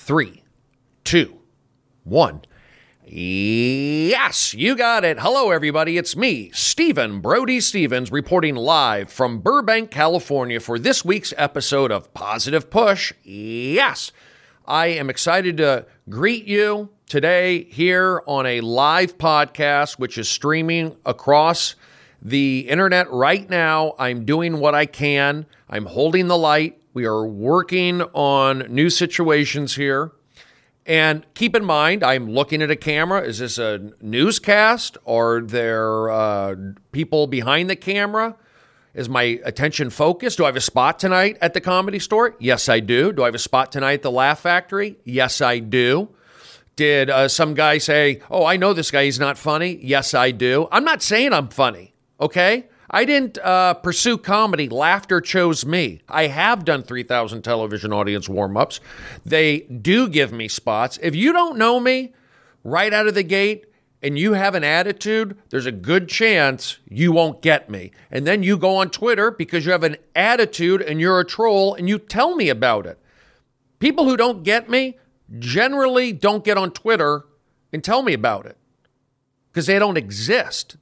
3, 2, 1. Yes, you got it. Hello, everybody. It's me, Stephen Brody Stevens, reporting live from Burbank, California for this week's episode of Positive Push. Yes, I am excited to greet you today here on a live podcast, which is streaming across the internet right now. I'm doing what I can. I'm holding the light. We are working on new situations here. And keep in mind, I'm looking at a camera. Is this a newscast? Are there people behind the camera? Is my attention focused? Do I have a spot tonight at the Comedy Store? Yes, I do. Do I have a spot tonight at the Laugh Factory? Yes, I do. Did some guy say, oh, I know this guy, he's not funny? Yes, I do. I'm not saying I'm funny, okay? I didn't pursue comedy. Laughter chose me. I have done 3,000 television audience warm-ups. They do give me spots. If you don't know me right out of the gate and you have an attitude, there's a good chance you won't get me. And then you go on Twitter because you have an attitude and you're a troll and you tell me about it. People who don't get me generally don't get on Twitter and tell me about it because they don't exist.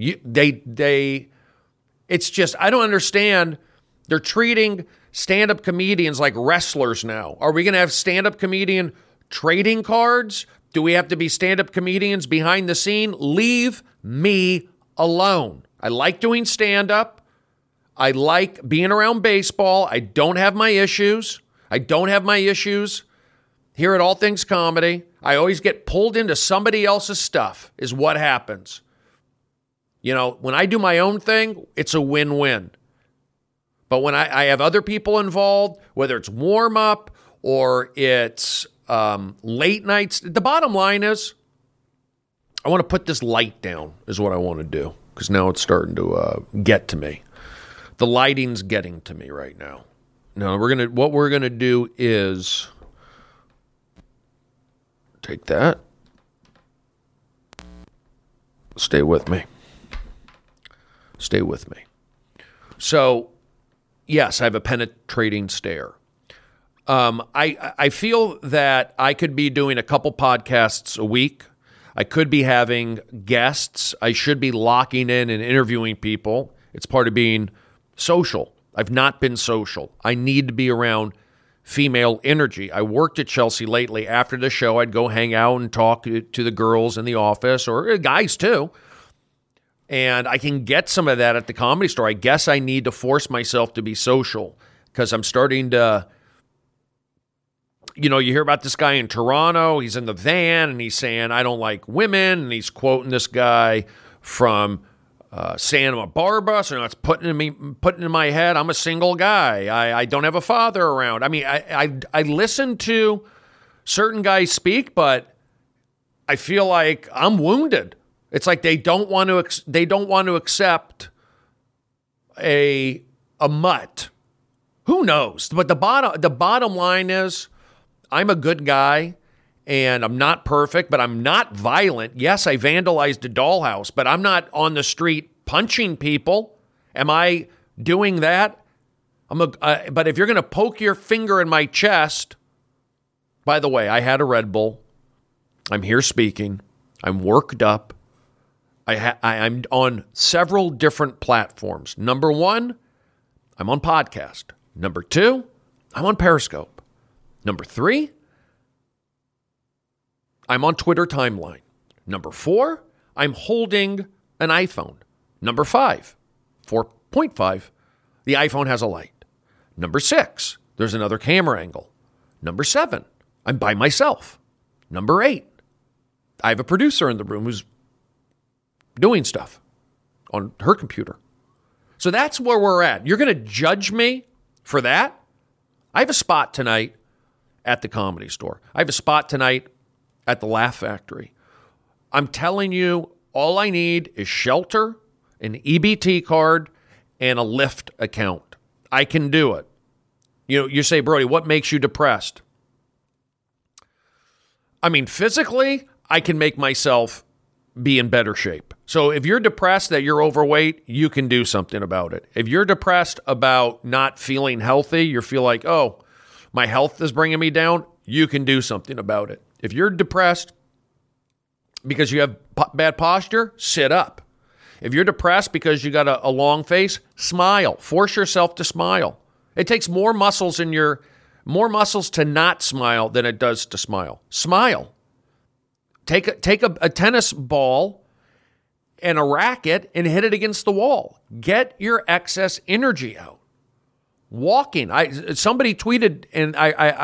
It's just, I don't understand. They're treating stand-up comedians like wrestlers now. Are we going to have stand-up comedian trading cards? Do we have to be stand-up comedians behind the scene? Leave me alone. I like doing stand-up. I like being around baseball. I don't have my issues. Here at All Things Comedy. I always get pulled into somebody else's stuff is what happens. You know, when I do my own thing, it's a win-win. But when I have other people involved, whether it's warm-up or it's late nights, the bottom line is I want to put this light down is what I want to do because now it's starting to get to me. The lighting's getting to me right now. Now, what we're going to do is take that. Stay with me. So, yes, I have a penetrating stare. I feel that I could be doing a couple podcasts a week. I could be having guests. I should be locking in and interviewing people. It's part of being social. I've not been social. I need to be around female energy. I worked at Chelsea lately. After the show, I'd go hang out and talk to the girls in the office, or guys too. And I can get some of that at the Comedy Store. I guess I need to force myself to be social because I'm starting to, you hear about this guy in Toronto. He's in the van and he's saying, I don't like women. And he's quoting this guy from Santa Barbara. So it's putting in my head, I'm a single guy. I don't have a father around. I mean, I listen to certain guys speak, but I feel like I'm wounded. It's like they don't want to accept a mutt. Who knows? But the bottom line is I'm a good guy and I'm not perfect, but I'm not violent. Yes, I vandalized a dollhouse, but I'm not on the street punching people. Am I doing that? But if you're going to poke your finger in my chest, by the way, I had a Red Bull. I'm here speaking. I'm worked up. I'm on several different platforms. Number 1, I'm on podcast. Number 2, I'm on Periscope. Number 3, I'm on Twitter timeline. Number 4, I'm holding an iPhone. Number 5, 4.5, the iPhone has a light. Number 6, there's another camera angle. Number 7, I'm by myself. Number 8, I have a producer in the room who's doing stuff on her computer. So that's where we're at. You're going to judge me for that? I have a spot tonight at the Comedy Store. I have a spot tonight at the Laugh Factory. I'm telling you, all I need is shelter, an EBT card, and a Lyft account. I can do it. You say, Brody, what makes you depressed? I mean, physically, I can make myself be in better shape. So if you're depressed that you're overweight, you can do something about it. If you're depressed about not feeling healthy, you feel like, oh, my health is bringing me down, you can do something about it. If you're depressed because you have bad posture, sit up. If you're depressed because you got a long face, smile. Force yourself to smile. It takes more muscles to not smile than it does to smile. Smile. Take a tennis ball and a racket and hit it against the wall. Get your excess energy out. Walking. Somebody tweeted, and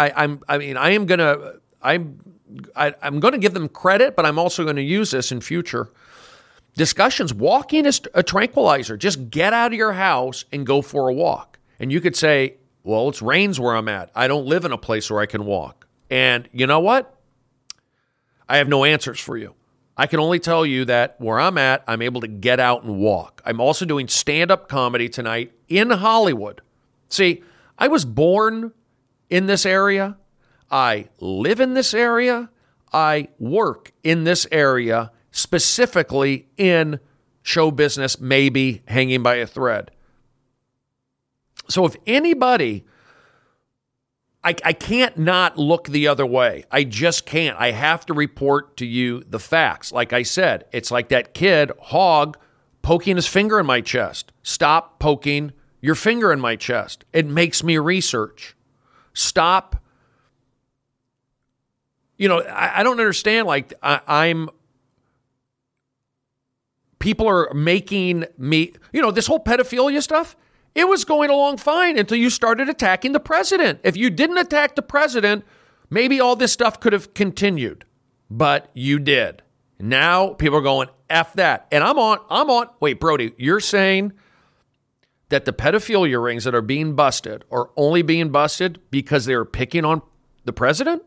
I'm gonna give them credit, but I'm also going to use this in future discussions. Walking is a tranquilizer. Just get out of your house and go for a walk. And you could say, well, it's rains where I'm at. I don't live in a place where I can walk. And you know what? I have no answers for you. I can only tell you that where I'm at, I'm able to get out and walk. I'm also doing stand-up comedy tonight in Hollywood. See, I was born in this area. I live in this area. I work in this area, specifically in show business, maybe hanging by a thread. So if anybody, I can't not look the other way. I just can't. I have to report to you the facts. Like I said, it's like that kid, Hogg, poking his finger in my chest. Stop poking your finger in my chest. It makes me research. Stop. I don't understand. People are making me, this whole pedophilia stuff, it was going along fine until you started attacking the president. If you didn't attack the president, maybe all this stuff could have continued, but you did. Now people are going, F that. And I'm on. Wait, Brody, you're saying that the pedophilia rings that are being busted are only being busted because they're picking on the president?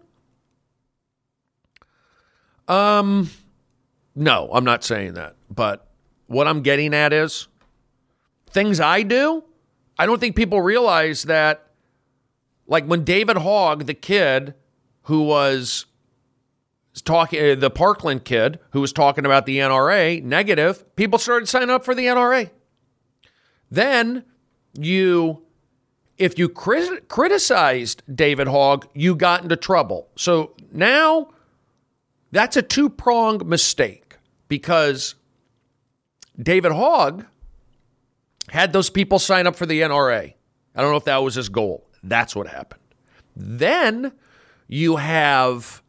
No, I'm not saying that. But what I'm getting at is things I do, I don't think people realize that, like when David Hogg, the kid who was talking, the Parkland kid who was talking about the NRA, negative, people started signing up for the NRA. Then if you criticized David Hogg, you got into trouble. So now that's a two-pronged mistake because David Hogg had those people sign up for the NRA. I don't know if that was his goal. That's what happened. Then you have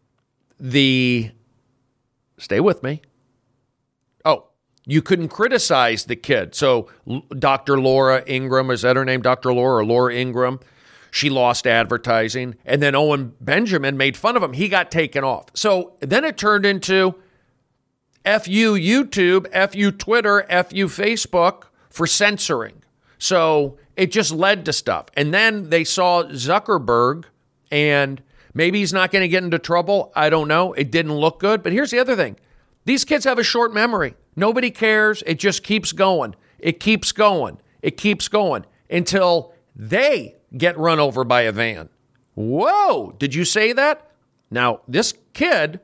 stay with me. Oh, you couldn't criticize the kid. So Dr. Laura Ingraham, is that her name? Dr. Laura or Laura Ingraham? She lost advertising. And then Owen Benjamin made fun of him. He got taken off. So then it turned into F you YouTube, F you Twitter, F you Facebook for censoring. So it just led to stuff. And then they saw Zuckerberg, and maybe he's not going to get into trouble. I don't know. It didn't look good. But here's the other thing. These kids have a short memory. Nobody cares. It just keeps going. It keeps going. It keeps going until they get run over by a van. Whoa, did you say that? Now, this kid,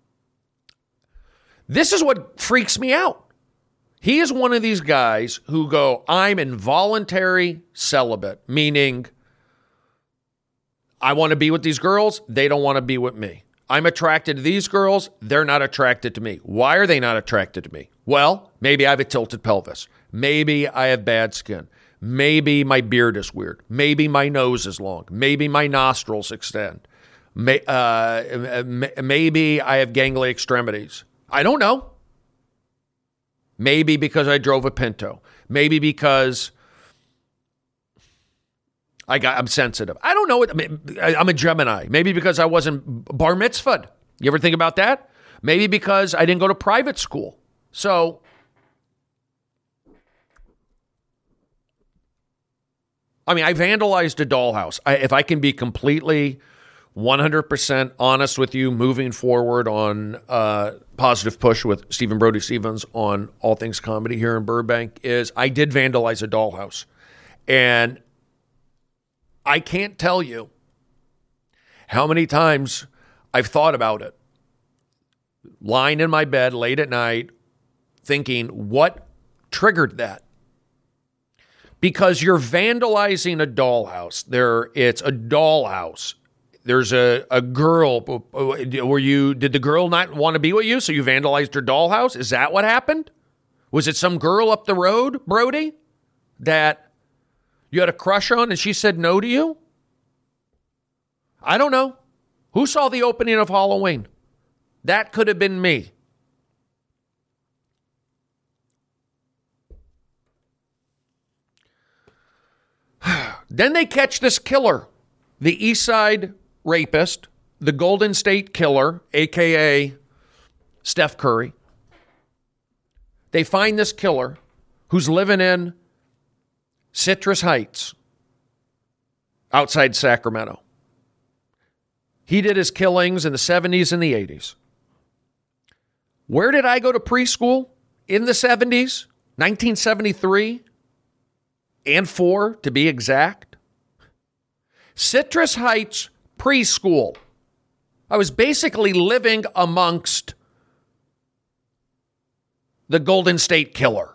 this is what freaks me out. He is one of these guys who go, I'm involuntary celibate, meaning I want to be with these girls. They don't want to be with me. I'm attracted to these girls. They're not attracted to me. Why are they not attracted to me? Well, maybe I have a tilted pelvis. Maybe I have bad skin. Maybe my beard is weird. Maybe my nose is long. Maybe my nostrils extend. Maybe I have gangly extremities. I don't know. Maybe because I drove a Pinto. Maybe because I'm sensitive. I don't know. I'm a Gemini. Maybe because I wasn't bar mitzvahed. You ever think about that? Maybe because I didn't go to private school. So I vandalized a dollhouse. If I can be completely 100% honest with you, moving forward on Positive Push with Stephen Brody Stevens on All Things Comedy here in Burbank, is I did vandalize a dollhouse. And I can't tell you how many times I've thought about it. Lying in my bed late at night, thinking, what triggered that? Because you're vandalizing a dollhouse. It's a dollhouse. there's a girl. Did the girl not want to be with you, so you vandalized her dollhouse? Is that what happened? Was it some girl up the road, Brody, that you had a crush on and she said no to you? I don't know. Who saw the opening of Halloween? That could have been me. Then they catch this killer, the East Side rapist, the Golden State Killer, a.k.a. Steph Curry. They find this killer who's living in Citrus Heights outside Sacramento. He did his killings in the 70s and the 80s. Where did I go to preschool in the 70s? 1973 and 4 to be exact. Citrus Heights Preschool. I was basically living amongst the Golden State Killer.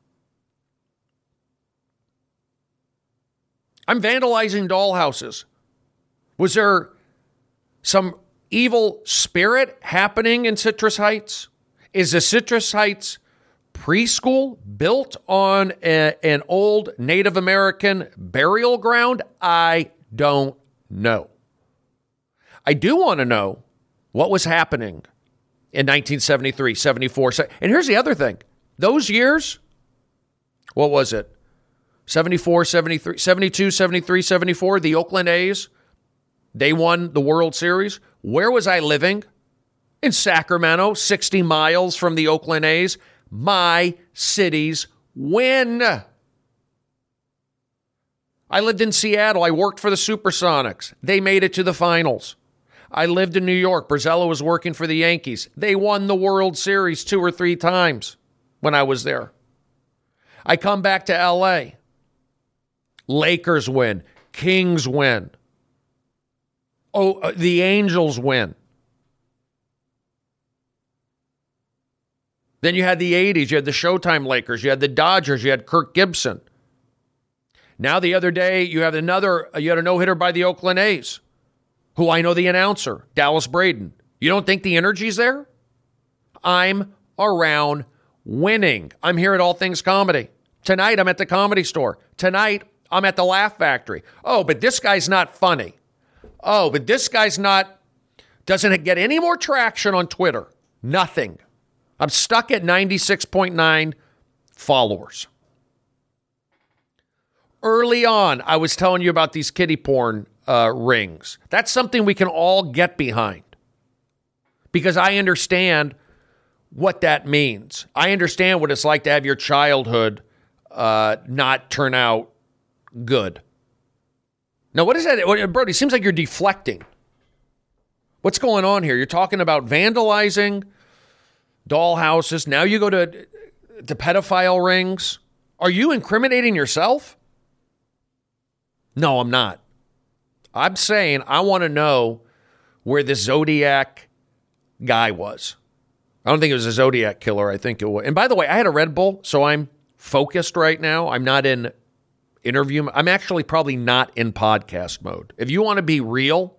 I'm vandalizing dollhouses. Was there some evil spirit happening in Citrus Heights? Is the Citrus Heights preschool built on an old Native American burial ground? I don't know. I do want to know what was happening in 1973, 74. And here's the other thing. Those years, what was it? 74, 73, 72, 73, 74, the Oakland A's, they won the World Series. Where was I living? In Sacramento, 60 miles from the Oakland A's. My city's win. I lived in Seattle. I worked for the Supersonics. They made it to the finals. I lived in New York. Brazello was working for the Yankees. They won the World Series 2 or 3 times when I was there. I come back to L.A. Lakers win. Kings win. Oh, the Angels win. Then you had the 80s. You had the Showtime Lakers. You had the Dodgers. You had Kirk Gibson. Now the other day, you had a no-hitter by the Oakland A's, who I know the announcer, Dallas Braden. You don't think the energy's there? I'm around winning. I'm here at All Things Comedy. Tonight, I'm at the Comedy Store. Tonight, I'm at the Laugh Factory. Oh, but this guy's not funny. Oh, but this guy's doesn't get any more traction on Twitter. Nothing. I'm stuck at 96.9 followers. Early on, I was telling you about these kiddie porn rings. That's something we can all get behind because I understand what that means. I understand what it's like to have your childhood not turn out good. Now, what is that? Brody, it seems like you're deflecting. What's going on here? You're talking about vandalizing dollhouses. Now you go to pedophile rings. Are you incriminating yourself? No, I'm not. I'm saying I want to know where the Zodiac guy was. I don't think it was a Zodiac killer. I think it was. And by the way, I had a Red Bull, so I'm focused right now. I'm not in interview. I'm actually probably not in podcast mode. If you want to be real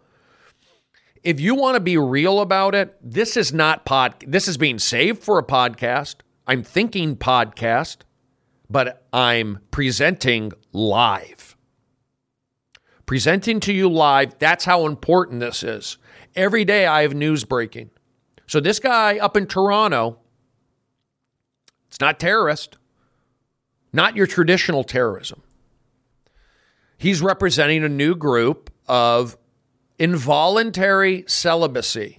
about it, this is not this is being saved for a podcast. I'm thinking podcast, but I'm presenting live. Presenting to you live, that's how important this is. Every day I have news breaking. So this guy up in Toronto, it's not terrorist, not your traditional terrorism. He's representing a new group of involuntary celibacy.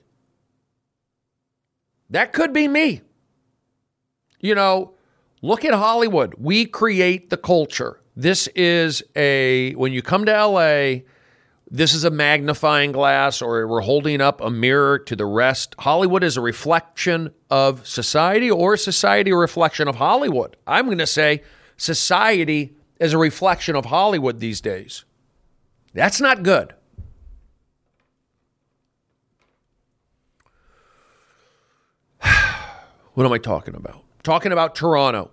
That could be me. You know, look at Hollywood. We create the culture. This is when you come to LA, this is a magnifying glass, or we're holding up a mirror to the rest. Hollywood is a reflection of society, or society a reflection of Hollywood. I'm going to say society is a reflection of Hollywood these days. That's not good. What am I talking about? Talking about Toronto.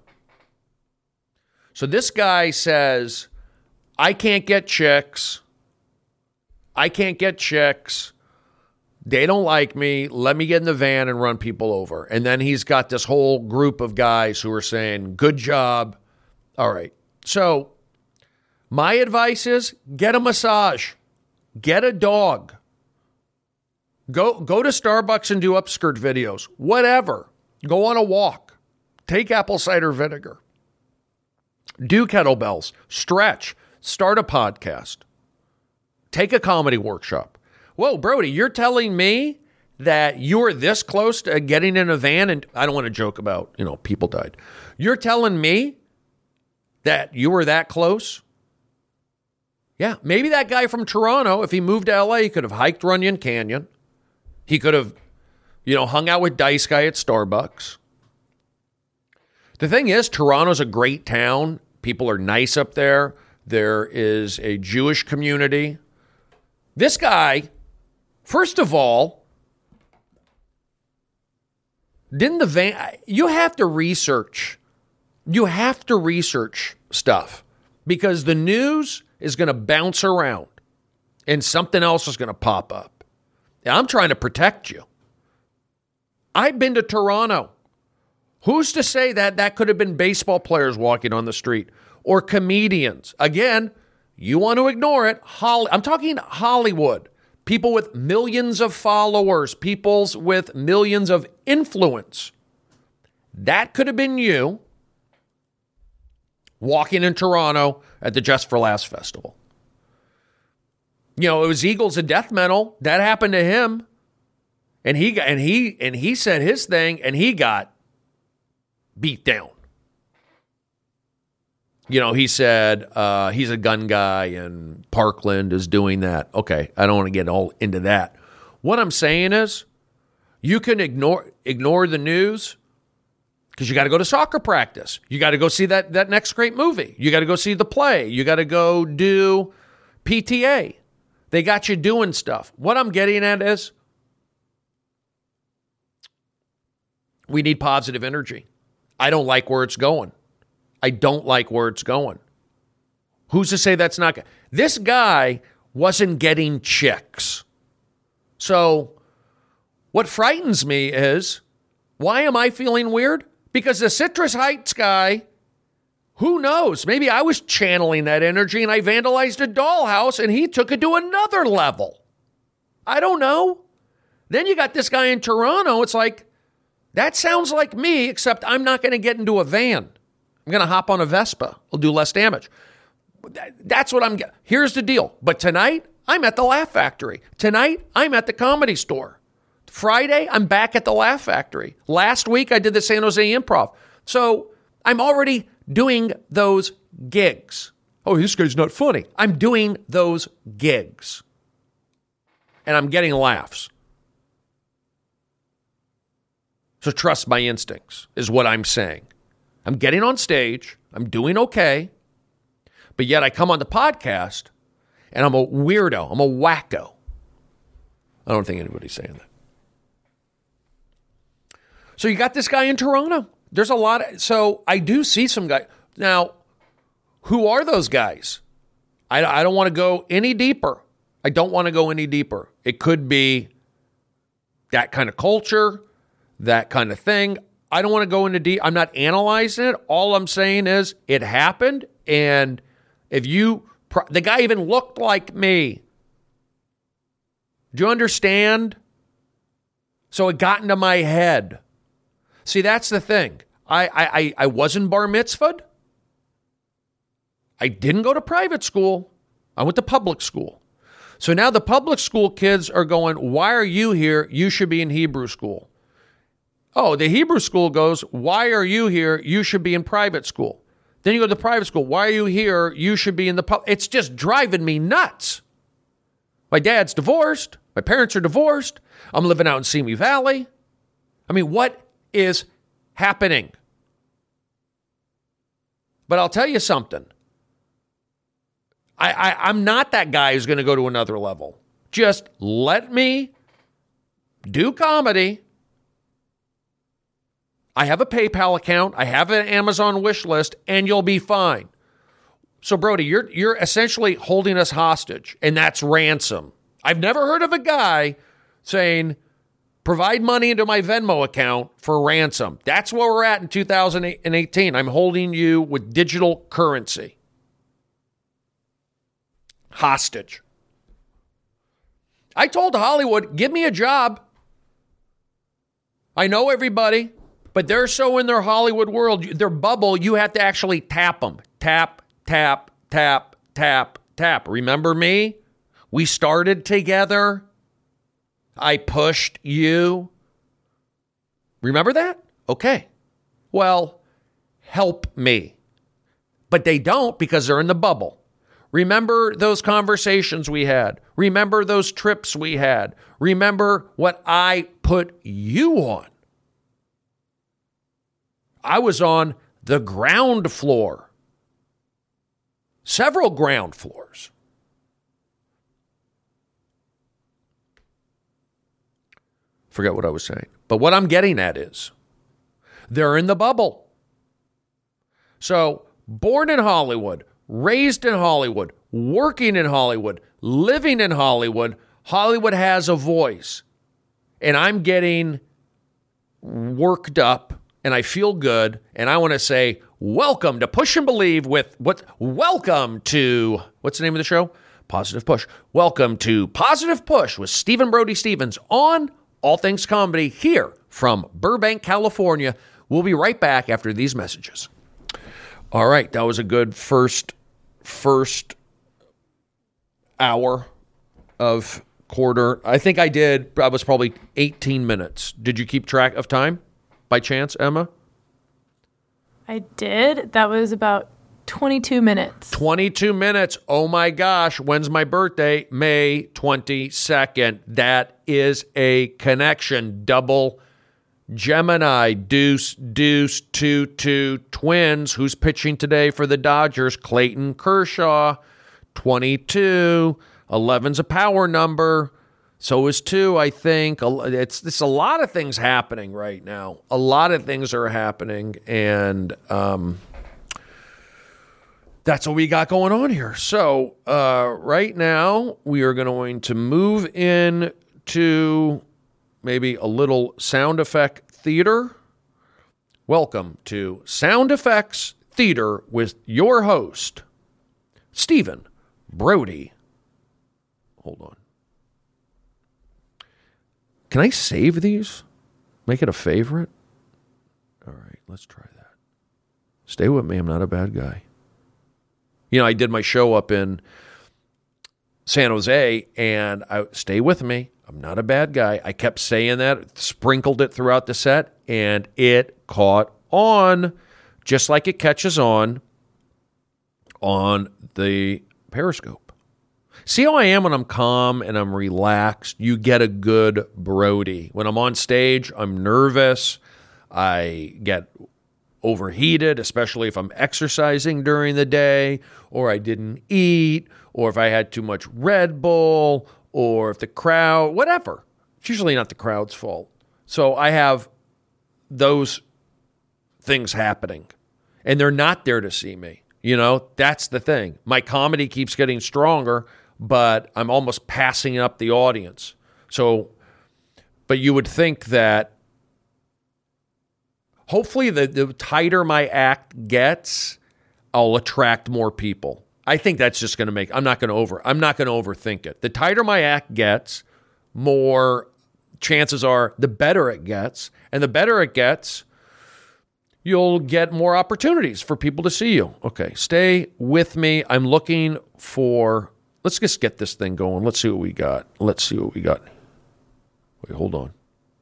So this guy says, I can't get chicks. I can't get chicks. They don't like me. Let me get in the van and run people over. And then he's got this whole group of guys who are saying, good job. All right. So my advice is get a massage. Get a dog. Go to Starbucks and do upskirt videos. Whatever. Go on a walk. Take apple cider vinegar. Do kettlebells. Stretch. Start a podcast. Take a comedy workshop. Whoa, Brody, you're telling me that you're this close to getting in a van, and I don't want to joke about, people died. You're telling me that you were that close? Yeah, maybe that guy from Toronto, if he moved to LA, he could have hiked Runyon Canyon. He could have, hung out with Dice Guy at Starbucks. The thing is, Toronto's a great town. People are nice up there. There is a Jewish community. This guy, first of all, didn't the van, you have to research. You have to research stuff because the news is going to bounce around and something else is going to pop up. I'm trying to protect you. I've been to Toronto. Who's to say that that could have been baseball players walking on the street or comedians? Again, you want to ignore it. I'm talking Hollywood. People with millions of followers, people with millions of influence. That could have been you walking in Toronto at the Just for Laughs Festival. It was Eagles of Death Metal. That happened to him. And he said his thing and he got beat down. He said he's a gun guy and Parkland is doing that. Okay, I don't want to get all into that. What I'm saying is you can ignore the news because you got to go to soccer practice. You got to go see that next great movie. You got to go see the play. You got to go do PTA. They got you doing stuff. What I'm getting at is we need positive energy. I don't like where it's going. I don't like where it's going. Who's to say that's not? This guy wasn't getting chicks. So what frightens me is, why am I feeling weird? Because the Citrus Heights guy, who knows? Maybe I was channeling that energy and I vandalized a dollhouse and he took it to another level. I don't know. Then you got this guy in Toronto. It's like, that sounds like me, except I'm not going to get into a van. I'm going to hop on a Vespa. I'll do less damage. That's what I'm getting. Here's the deal. But tonight, I'm at the Laugh Factory. Tonight, I'm at the Comedy Store. Friday, I'm back at the Laugh Factory. Last week, I did the San Jose Improv. So I'm already doing those gigs. Oh, this guy's not funny. I'm doing those gigs. And I'm getting laughs. So trust my instincts is what I'm saying. I'm getting on stage. I'm doing okay. But yet I come on the podcast and I'm a weirdo. I'm a wacko. I don't think anybody's saying that. So you got this guy in Toronto. There's a lot of, so I do see some guys. Now, who are those guys? I don't want to go any deeper. I don't want to go any deeper. It could be that kind of culture, that kind of thing. I don't want to go into deep. I'm not analyzing it. All I'm saying is it happened. And if the guy even looked like me. Do you understand? So it got into my head. See, that's the thing. I wasn't bar mitzvahed. I didn't go to private school. I went to public school. So now the public school kids are going, why are you here? You should be in Hebrew school. Oh, the Hebrew school goes, why are you here? You should be in private school. Then you go to the private school. Why are you here? You should be in the public. It's just driving me nuts. My dad's divorced. My parents are divorced. I'm living out in Simi Valley. I mean, what is happening? But I'll tell you something. I'm not that guy who's going to go to another level. Just let me do comedy. I have a PayPal account. I have an Amazon wish list, and you'll be fine. So, Brody, you're essentially holding us hostage, and that's ransom. I've never heard of a guy saying, provide money into my Venmo account for ransom. That's where we're at in 2018. I'm holding you with digital currency. Hostage. I told Hollywood, give me a job. I know everybody, but they're so in their Hollywood world, their bubble, you have to actually tap them. Tap, tap, tap, tap, tap. Remember me? We started together. I pushed you. Remember that? Okay. Well, help me. But they don't because they're in the bubble. Remember those conversations we had. Remember those trips we had. Remember what I put you on. I was on the ground floor. Several ground floors. Forget what I was saying. But what I'm getting at is they're in the bubble. So, born in Hollywood, raised in Hollywood, working in Hollywood, living in Hollywood, Hollywood has a voice. And I'm getting worked up and I feel good. And I want to say, welcome to Push and Believe welcome to, what's the name of the show? Positive Push. Welcome to Positive Push with Stephen Brody Stevens on All Things Comedy here from Burbank, California. We'll be right back after these messages. All right, that was a good first hour of quarter. I think I was probably 18 minutes. Did you keep track of time by chance, Emma? I did. That was about 22 minutes. 22 minutes. Oh my gosh. When's my birthday? May 22nd. That is a connection. Double Gemini. Deuce, 2-2 twins. Who's pitching today for the Dodgers? Clayton Kershaw. 22. 11's a power number. So is 2, I think. It's a lot of things happening right now. A lot of things are happening, and that's what we got going on here. So right now, we are going to move in to maybe a little sound effect theater. Welcome to Sound Effects Theater with your host, Stephen Brody. Hold on. Can I save these? Make it a favorite? All right, let's try that. Stay with me. I'm not a bad guy. You know, I did my show up in San Jose, and stay with me. I'm not a bad guy. I kept saying that, sprinkled it throughout the set, and it caught on, just like it catches on the Periscope. See how I am when I'm calm and I'm relaxed? You get a good Brody. When I'm on stage, I'm nervous. I get overheated, especially if I'm exercising during the day, or I didn't eat, or if I had too much Red Bull, or if the crowd, whatever. It's usually not the crowd's fault. So I have those things happening, and they're not there to see me. You know, that's the thing. My comedy keeps getting stronger, but I'm almost passing up the audience. So, but you would think that hopefully the tighter my act gets, I'll attract more people. I think that's just going to make, I'm not going to overthink it. The tighter my act gets, more chances are the better it gets. And the better it gets, you'll get more opportunities for people to see you. Okay, stay with me. I'm looking for, let's just get this thing going. Let's see what we got. Wait, hold on.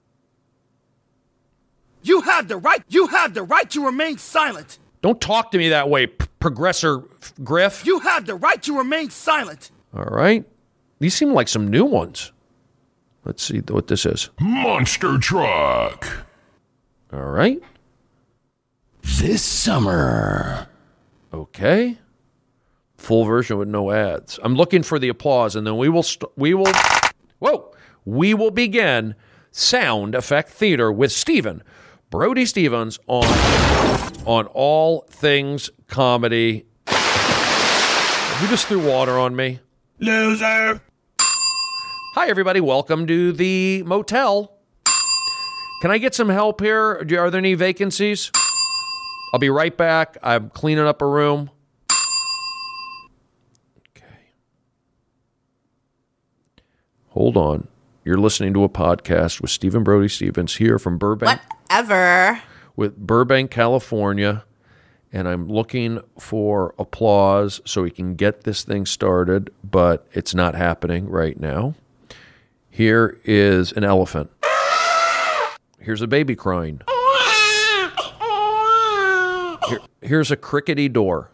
You have the right to remain silent. Don't talk to me that way, Progressor Griff. You have the right to remain silent. All right. These seem like some new ones. Let's see what this is. Monster Truck. All right. This summer. Okay. Full version with no ads. I'm looking for the applause, and then we will begin Sound Effect Theater with Stephen Brody Stevens on All Things Comedy. You just threw water on me. Loser. Hi, everybody. Welcome to the motel. Can I get some help here? Are there any vacancies? I'll be right back. I'm cleaning up a room. Okay. Hold on. You're listening to a podcast with Stephen Brody Stevens here from Burbank. Whatever. With Burbank, California. And I'm looking for applause so we can get this thing started, but it's not happening right now. Here is an elephant. Here's a baby crying. Here's a crickety door.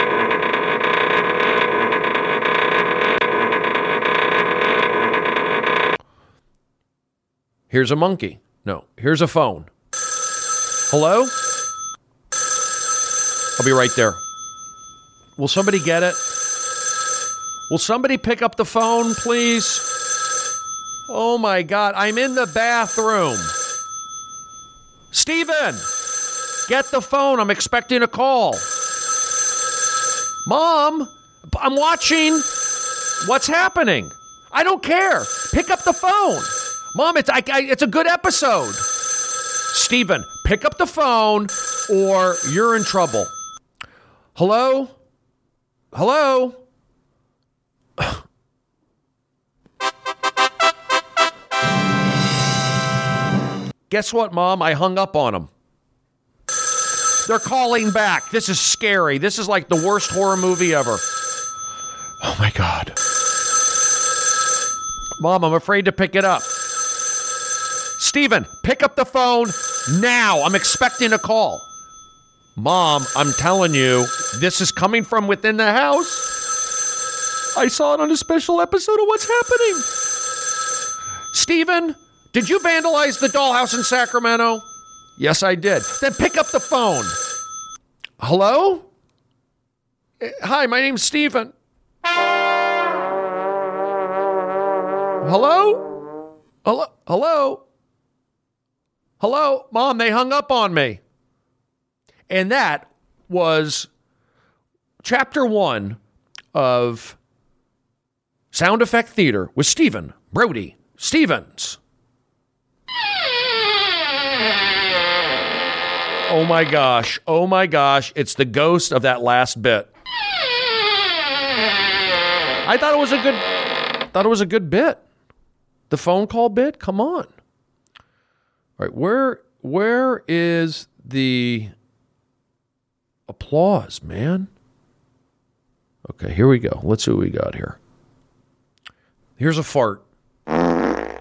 Here's a monkey. No, here's a phone. Hello? I'll be right there. Will somebody get it? Will somebody pick up the phone, please? Oh my God, I'm in the bathroom. Steven, get the phone. I'm expecting a call. Mom, I'm watching. What's happening? I don't care. Pick up the phone. Mom, it's a good episode. Steven, pick up the phone or you're in trouble. Hello? Hello? Guess what, Mom? I hung up on them. They're calling back. This is scary. This is like the worst horror movie ever. Oh, my God. Mom, I'm afraid to pick it up. Steven, pick up the phone now. I'm expecting a call. Mom, I'm telling you, this is coming from within the house. I saw it on a special episode of What's Happening. Steven, did you vandalize the dollhouse in Sacramento? Yes, I did. Then pick up the phone. Hello? Hi, my name's Steven. Hello? Hello? Hello? Hello? Mom, they hung up on me. And that was chapter 1 of Sound Effect Theater with Stephen Brody Stevens. Oh my gosh. Oh my gosh. It's the ghost of that last bit. I thought it was a good bit. The phone call bit? Come on. All right, where is the applause, man? Okay, here we go. Let's see what we got here. Here's a fart. I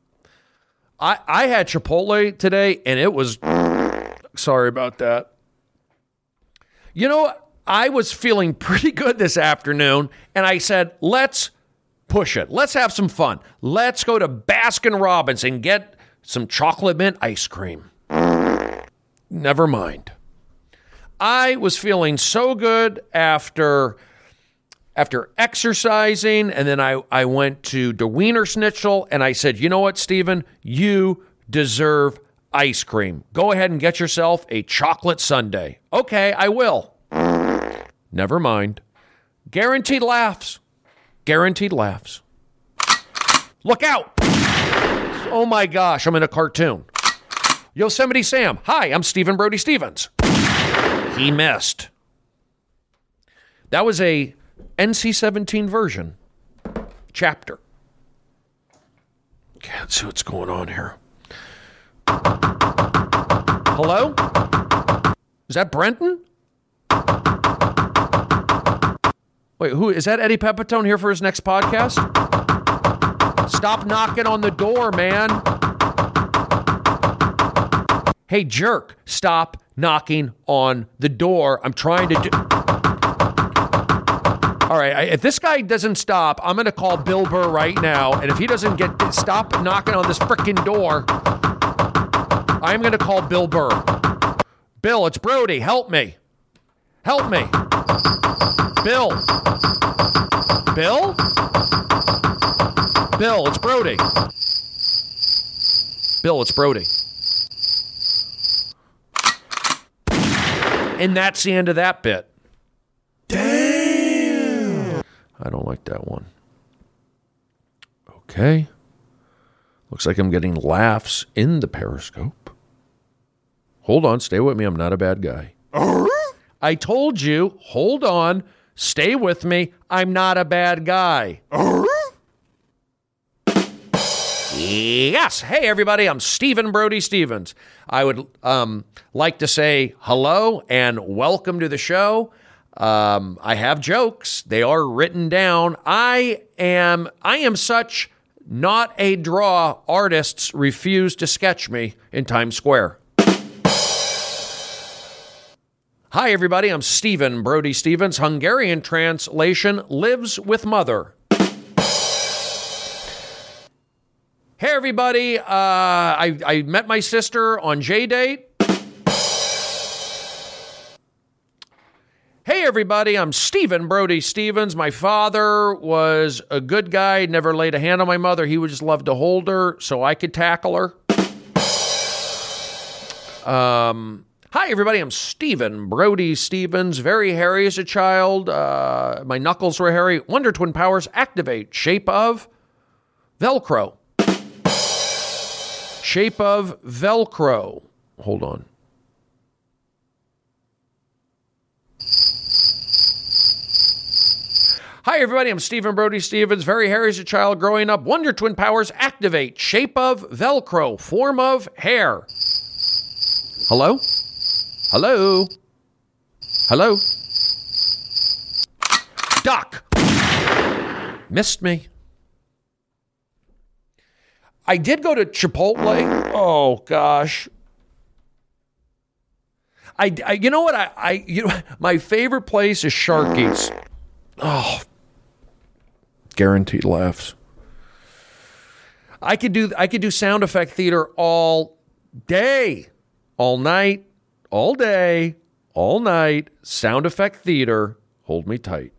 had Chipotle today, and it was... Sorry about that. You know, I was feeling pretty good this afternoon, and I said, let's push it. Let's have some fun. Let's go to Baskin-Robbins and get some chocolate mint ice cream. Never mind. I was feeling so good after exercising, and then I went to the Wiener Schnitzel, and I said, you know what, Stephen? You deserve ice cream. Go ahead and get yourself a chocolate sundae. Okay, I will. Never mind. Guaranteed laughs. Guaranteed laughs. Look out! Oh my gosh, I'm in a cartoon. Yosemite Sam. Hi, I'm Stephen Brody Stevens. He missed. That was a NC-17 version chapter. Okay, let's see what's going on here. Hello? Is that Brenton? Wait, who is that? Eddie Pepitone here for his next podcast? Stop knocking on the door, man. Hey, jerk, stop knocking on the door. I'm trying to do... All right, if this guy doesn't stop, I'm going to call Bill Burr right now. And if he doesn't stop knocking on this frickin' door, I'm going to call Bill Burr. Bill, it's Brody. Help me. Help me. Bill. Bill? Bill, it's Brody. Bill, it's Brody. And that's the end of that bit. Damn. I don't like that one. Okay. Looks like I'm getting laughs in the Periscope. Hold on, stay with me. I'm not a bad guy. I told you, hold on, stay with me. I'm not a bad guy. Yes. Hey, everybody. I'm Stephen Brody Stevens. I would like to say hello and welcome to the show. I have jokes. They are written down. I am such not a draw. Artists refuse to sketch me in Times Square. Hi, everybody. I'm Stephen Brody Stevens. Hungarian translation, lives with mother. Hey, everybody. I met my sister on J-Date. Hey, everybody. I'm Stephen Brody Stevens. My father was a good guy, never laid a hand on my mother. He would just love to hold her so I could tackle her. Hi, everybody. I'm Stephen Brody Stevens. Very hairy as a child. My knuckles were hairy. Wonder Twin powers activate. Shape of Velcro. Shape of Velcro. Hold on. Hi, everybody. I'm Stephen Brody Stevens. Very hairy as a child growing up. Wonder Twin powers activate. Shape of Velcro. Form of hair. Hello? Hello? Hello? Duck. Missed me. I did go to Chipotle. Oh, gosh. You know what? My favorite place is Sharky's. Oh, guaranteed laughs. I could do sound effect theater all day, all night, all day, all night. Sound effect theater. Hold me tight.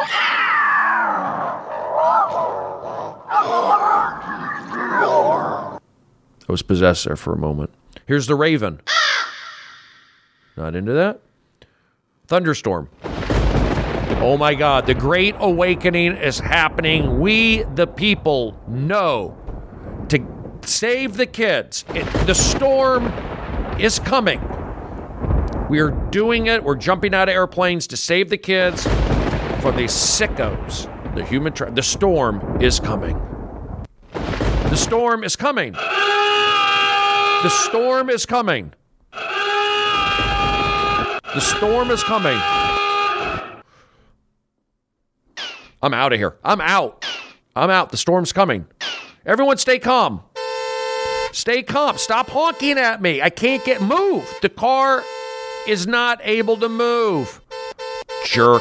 I was possessed there for a moment. Here's the Raven. Not into that. Thunderstorm. Oh my God, the Great Awakening is happening. We, the people, know to save the kids. The storm is coming. We are doing it. We're jumping out of airplanes to save the kids from these sickos. The storm is coming. The storm is coming. The storm is coming. The storm is coming. I'm out of here. I'm out. The storm's coming. Everyone stay calm. Stay calm. Stop honking at me. I can't get moved. The car is not able to move. Jerk.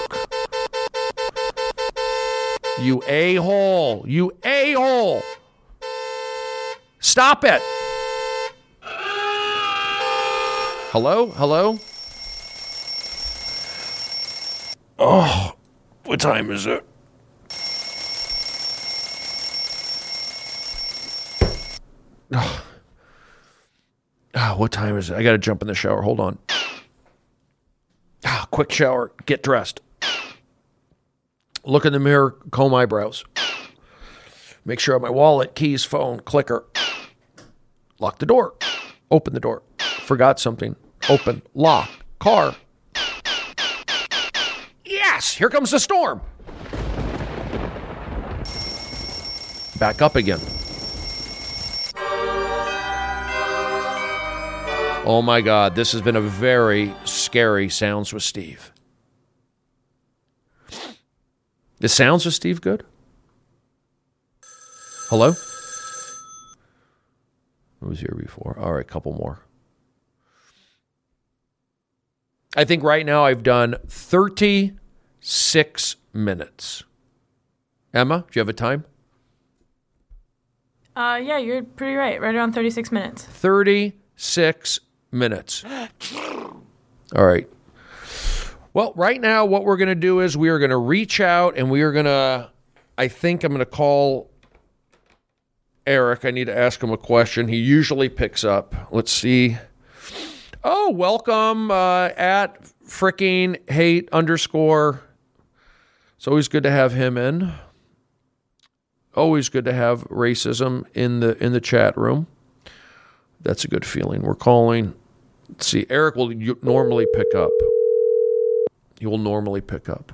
You a-hole. You a-hole. Stop it. Hello? Hello? Oh, what time is it? What time is it? I got to jump in the shower. Hold on. Quick shower. Get dressed. Look in the mirror. Comb eyebrows. Make sure I have my wallet, keys, phone, clicker. Lock the door. Open the door. Forgot something. Open. Lock. Car. Yes! Here comes the storm. Back up again. Oh my God, this has been a very scary Sounds with Steve. Is Sounds with Steve good? Hello? Who was here before? All right, couple more. I think right now I've done 36 minutes. Emma, do you have a time? Yeah, you're pretty right. Right around 36 minutes. 36 minutes. All right. Well, right now what we're going to do is we are going to reach out and we are going to, I think I'm going to call Eric. I need to ask him a question. He usually picks up. Let's see. Oh, welcome at fricking hate _ It's always good to have him in. Always good to have racism in the chat room. That's a good feeling. We're calling. Let's see. Eric will normally pick up. He will normally pick up.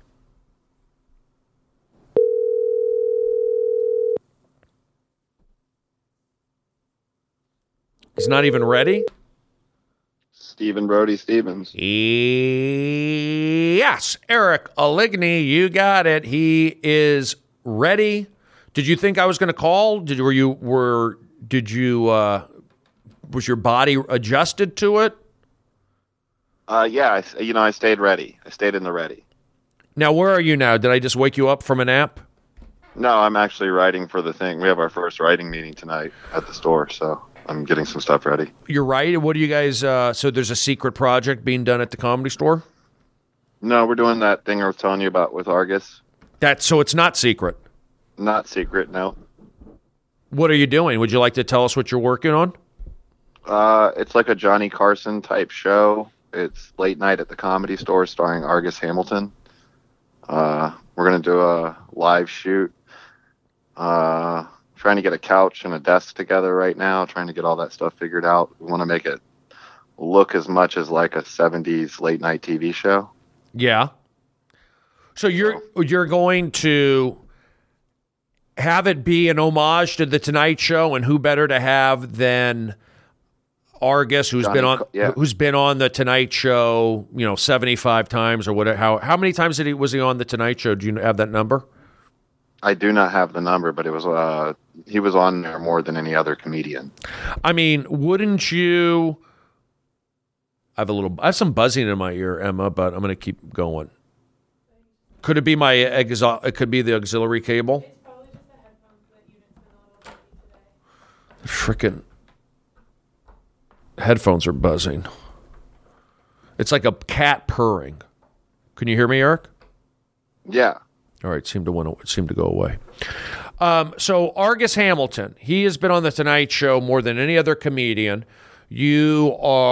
He's not even ready. Stephen Brody Stevens. Yes, Eric Aligny, you got it. He is ready. Did you think I was going to call? Was your body adjusted to it? Yeah, I stayed ready. I stayed in the ready. Now, where are you now? Did I just wake you up from a nap? No, I'm actually writing for the thing. We have our first writing meeting tonight at the store, so I'm getting some stuff ready. You're right. What do you guys? So there's a secret project being done at the Comedy Store. No, we're doing that thing I was telling you about with Argus. So it's not secret. Not secret, no. What are you doing? Would you like to tell us what you're working on? It's like a Johnny Carson type show. It's late night at the Comedy Store starring Argus Hamilton. We're going to do a live shoot. Trying to get a couch and a desk together right now, trying to get all that stuff figured out. We want to make it look as much as like a 70s late night TV show. Yeah. So you're going to have it be an homage to the Tonight Show, and who better to have than Argus, who's been on the Tonight Show, 75 times or whatever. How many times was he on the Tonight Show? Do you have that number? I do not have the number, but it was he was on there more than any other comedian. I mean, wouldn't you? I have some buzzing in my ear, Emma, but I'm going to keep going. Could it be it could be the auxiliary cable? It's probably just the headphones that you didn't spend a little bit today. Frickin' headphones are buzzing. It's like a cat purring. Can you hear me, Eric? Yeah. All right, it seemed to go away. So Argus Hamilton, he has been on the Tonight Show more than any other comedian. He's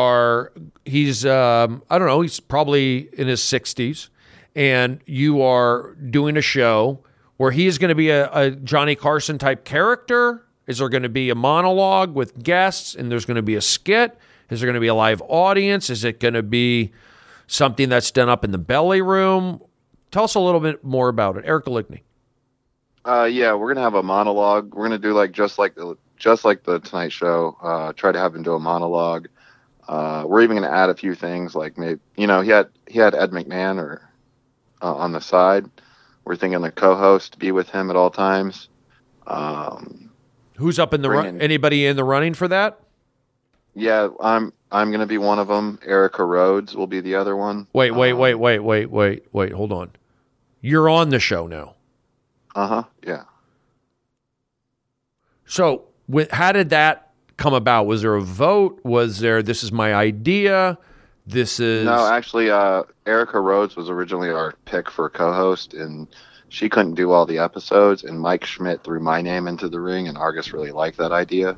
I don't know, he's probably in his 60s, and you are doing a show where he is going to be a Johnny Carson type character. Is there going to be a monologue with guests, and there's going to be a skit? Is there going to be a live audience? Is it going to be something that's done up in the belly room? Tell us a little bit more about it. Eric Aligny. Yeah, we're gonna have a monologue. We're gonna do just like the Tonight Show. Try to have him do a monologue. We're even gonna add a few things like maybe he had Ed McMahon on the side. We're thinking the co-host to be with him at all times. Who's up in the run? Anybody in the running for that? Yeah, I'm gonna be one of them. Erica Rhodes will be the other one. Wait. Hold on. You're on the show now. Yeah. So, how did that come about? Was there a vote? Was there, this is my idea? No, actually, Erica Rhodes was originally our pick for co-host, and she couldn't do all the episodes, and Mike Schmidt threw my name into the ring, and Argus really liked that idea.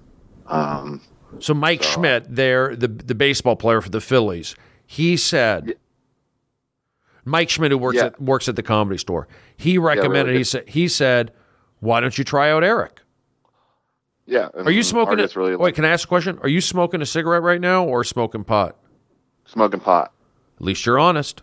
So Mike Schmidt, the baseball player for the Phillies, he said, Mike Schmidt, who works at the Comedy Store, he recommended. He said, "Why don't you try out Eric?" Yeah. Are you smoking? Wait, can I ask a question? Are you smoking a cigarette right now, or smoking pot? Smoking pot. At least you're honest.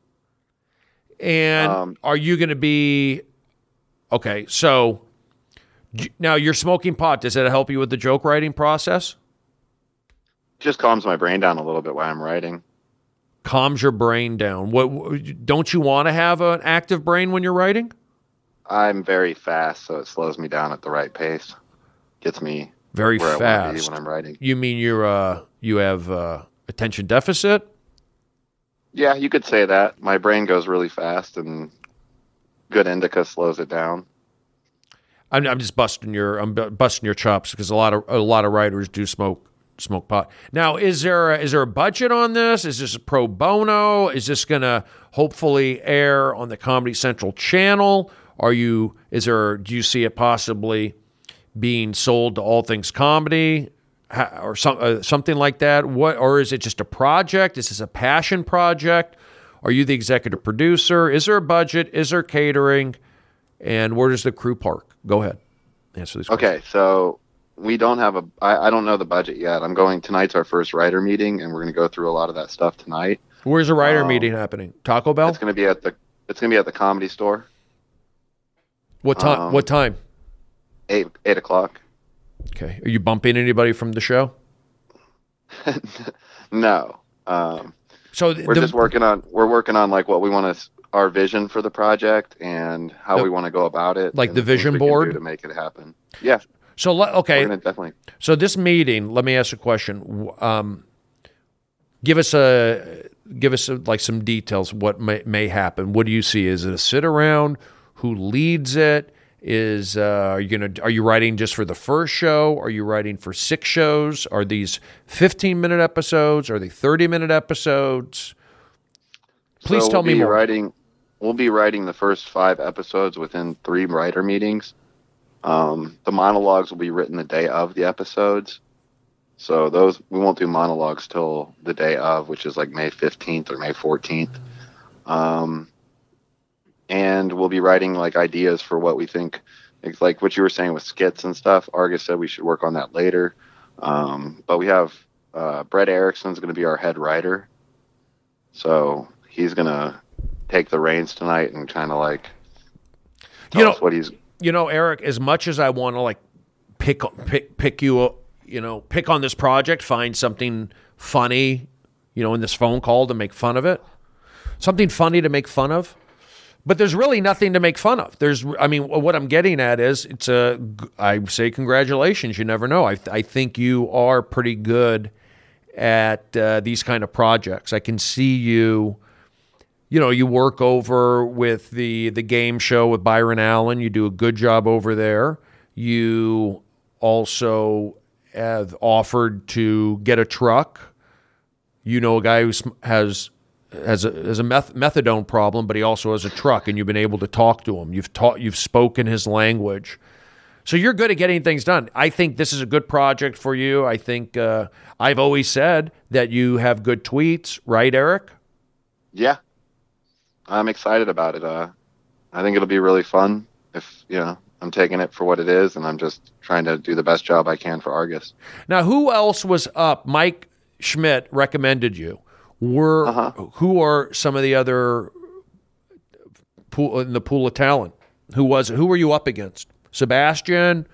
And are you going to be okay? So now you're smoking pot. Does that help you with the joke writing process? Just calms my brain down a little bit while I'm writing. Calms your brain down. What don't you want to have an active brain when you're writing? I'm very fast, so it slows me down at the right pace. Gets me very where fast I want to be when I'm writing. You mean you have attention deficit? Yeah, you could say that. My brain goes really fast, and good indica slows it down. I'm just busting your chops because a lot of writers do smoke pot. Now, is there a budget on this? Is this a pro bono? Is this going to hopefully air on the Comedy Central channel? Do you see it possibly being sold to All Things Comedy or something like that? Or is it just a project? Is this a passion project? Are you the executive producer? Is there a budget? Is there catering? And where does the crew park? Go ahead. Answer these questions. Okay, so we don't have I don't know the budget yet. Tonight's our first writer meeting, and we're going to go through a lot of that stuff tonight. Where's the writer meeting happening? Taco Bell? It's going to be at the Comedy Store. What time? What time? 8 o'clock. Okay. Are you bumping anybody from the show? No. So we're working on like what we want to, our vision for the project and how we want to go about it. Like and the vision board to make it happen. Yeah. So okay. We're gonna definitely. So this meeting, let me ask a question. Give us like some details. What may happen? What do you see? Is it a sit around? Who leads it? Are you writing just for the first show? Are you writing for 6 shows? Are these 15-minute episodes? Are they 30-minute episodes? Please tell me more. We'll be writing the first 5 episodes within 3 writer meetings. The monologues will be written the day of the episodes. So we won't do monologues till the day of, which is like May 15th or May 14th. And we'll be writing like ideas for what we think, like what you were saying with skits and stuff. Argus said we should work on that later. But we have Brett Erickson's going to be our head writer. So he's going to take the reins tonight and kind of like tell us what he's... Eric, as much as I want to like pick you, pick on this project, find something funny, in this phone call to make fun of it, something funny to make fun of. But there's really nothing to make fun of. What I'm getting at is I say congratulations. You never know. I think you are pretty good at these kind of projects. I can see you, you work over with the game show with Byron Allen. You do a good job over there. You also have offered to get a truck. A guy who has a methadone problem, but he also has a truck, and you've been able to talk to him. You've spoken his language. So you're good at getting things done. I think this is a good project for you. I think I've always said that you have good tweets, right, Eric? Yeah. I'm excited about it. I think it'll be really fun if, I'm taking it for what it is, and I'm just trying to do the best job I can for Argus. Now, who else was up? Mike Schmidt recommended you. Who are some of the other in the pool of talent? Who were you up against? Sebastian,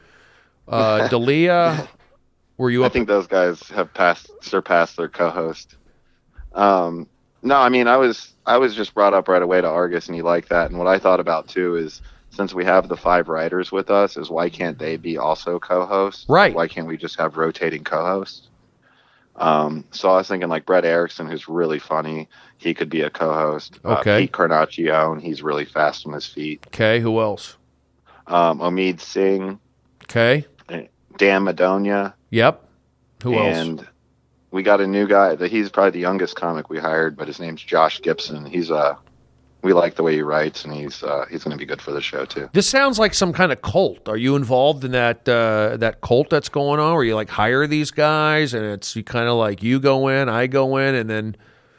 D'Elia? Were you? I think those guys have surpassed their co-host. No, I was just brought up right away to Argus, and he liked that. And what I thought about too is, since we have the 5 writers with us, is why can't they be also co-hosts? Right. Why can't we just have rotating co-hosts? So I was thinking like Brett Erickson, who's really funny. He could be a co-host. Okay. Pete Carnaccione, he's really fast on his feet. Okay. Who else? Omid Singh. Okay. Dan Madonia. Yep. Who else? And we got a new guy he's probably the youngest comic we hired, but his name's Josh Gibson. We like the way he writes, and he's going to be good for the show too. This sounds like some kind of cult. Are you involved in that cult that's going on, where you like hire these guys, and it's you kind of like you go in, I go in, and then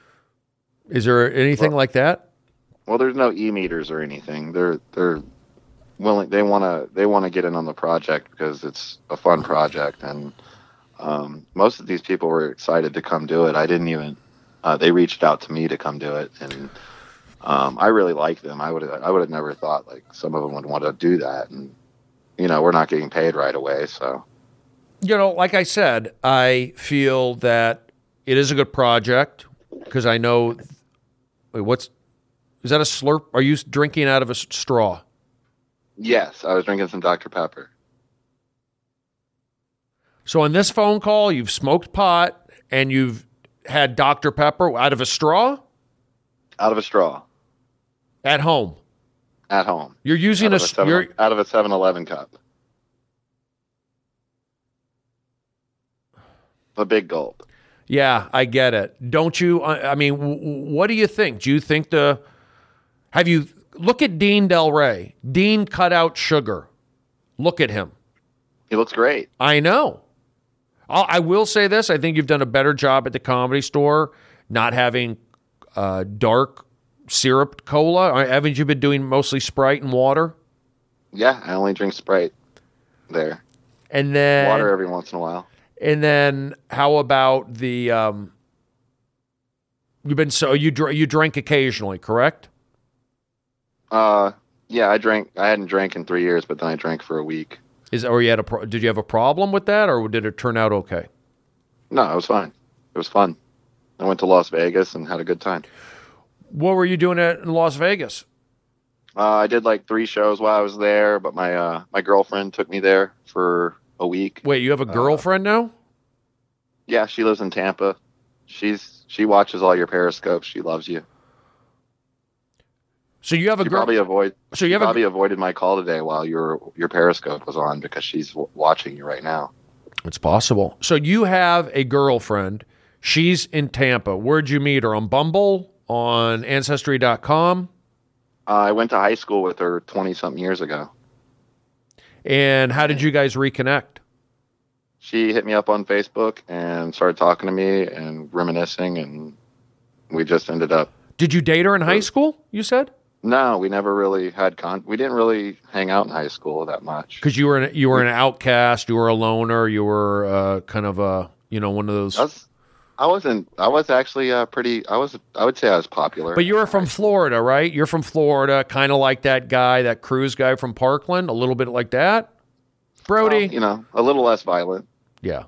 is there anything like that? Well, there's no e-meters or anything. They're willing. They want to get in on the project because it's a fun project, and most of these people were excited to come do it. I didn't even. They reached out to me to come do it, and. I really like them. I would have never thought like some of them would want to do that, and we're not getting paid right away. So, like I said, I feel that it is a good project because I know. Is that a slurp? Are you drinking out of a straw? Yes, I was drinking some Dr. Pepper. So on this phone call, you've smoked pot and you've had Dr. Pepper out of a straw? Out of a straw. At home? At home. You're using out of a 7-Eleven cup. A big gulp. Yeah, I get it. Don't you? What do you think? Do you think look at Dean Del Rey. Dean cut out sugar. Look at him. He looks great. I know. I will say this. I think you've done a better job at the Comedy Store not having dark syrup cola. Haven't you been doing mostly Sprite and water? Yeah, I only drink Sprite there. And then Water every once in a while. And then how about the you drink occasionally, correct? Yeah, I hadn't drank in 3 years, but then I drank for a week. Did you have a problem with that, or did it turn out okay? No, it was fine. It was fun. I went to Las Vegas and had a good time. What were you doing in Las Vegas? I did like 3 shows while I was there, but my girlfriend took me there for a week. Wait, you have a girlfriend now? Yeah, she lives in Tampa. She watches all your Periscopes. She loves you. So you have a She girl. probably avoided my call today while your Periscope was on because she's watching you right now. It's possible. So you have a girlfriend. She's in Tampa. Where'd you meet her? On Bumble? On Ancestry.com? I went to high school with her 20-something years ago. And how did you guys reconnect? She hit me up on Facebook and started talking to me and reminiscing, and we just ended up. Did you date her in high school, you said? No, we never really had we didn't really hang out in high school that much. Because you were an outcast, you were a loner, you were kind of a one of those. I was actually I would say I was popular. But you were from Florida, right? You're from Florida, kind of like that guy, that cruise guy from Parkland, a little bit like that, Brody. Well, a little less violent. Yeah.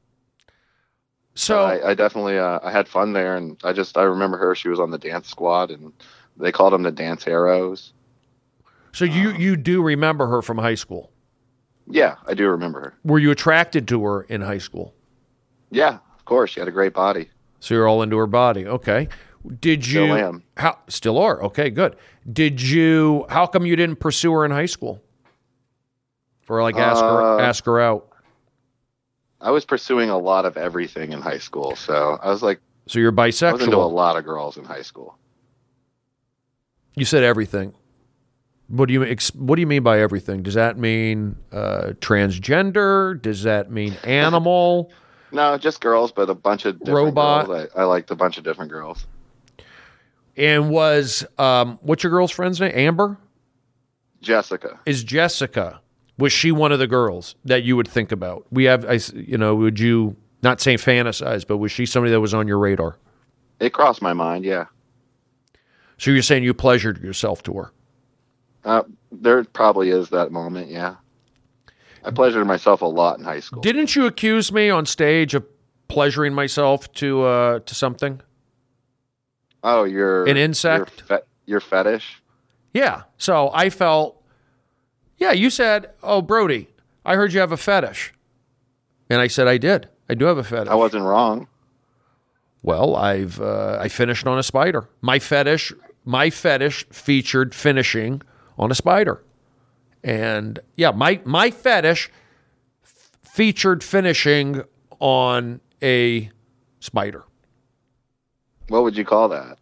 So I definitely I had fun there, and I remember her. She was on the dance squad, and they called them the Dance Arrows. So you do remember her from high school? Yeah, I do remember her. Were you attracted to her in high school? Yeah, of course. She had a great body. So you're all into her body. Okay. Did you? Still am. Still are. Okay, good. How come you didn't pursue her in high school? Or ask her out? I was pursuing a lot of everything in high school, so I was like. So you're bisexual. I was into a lot of girls in high school. You said everything. What do you mean by everything? Does that mean transgender? Does that mean animal? No, just girls, but a bunch of different robot. Girls. I liked a bunch of different girls. And was what's your girlfriend's name? Amber? Jessica. Was she one of the girls that you would think about? Would you not say fantasize, but was she somebody that was on your radar? It crossed my mind, yeah. So you're saying you pleasured yourself to her? There probably is that moment, yeah. I pleasured myself a lot in high school. Didn't you accuse me on stage of pleasuring myself to something? Oh, you're an insect? Your fetish? Yeah. So I felt, yeah, you said, oh, Brody, I heard you have a fetish. And I said, I did. I do have a fetish. I wasn't wrong. Well, I finished on a spider. My fetish featured finishing on a spider. And yeah, my fetish featured finishing on a spider. What would you call that?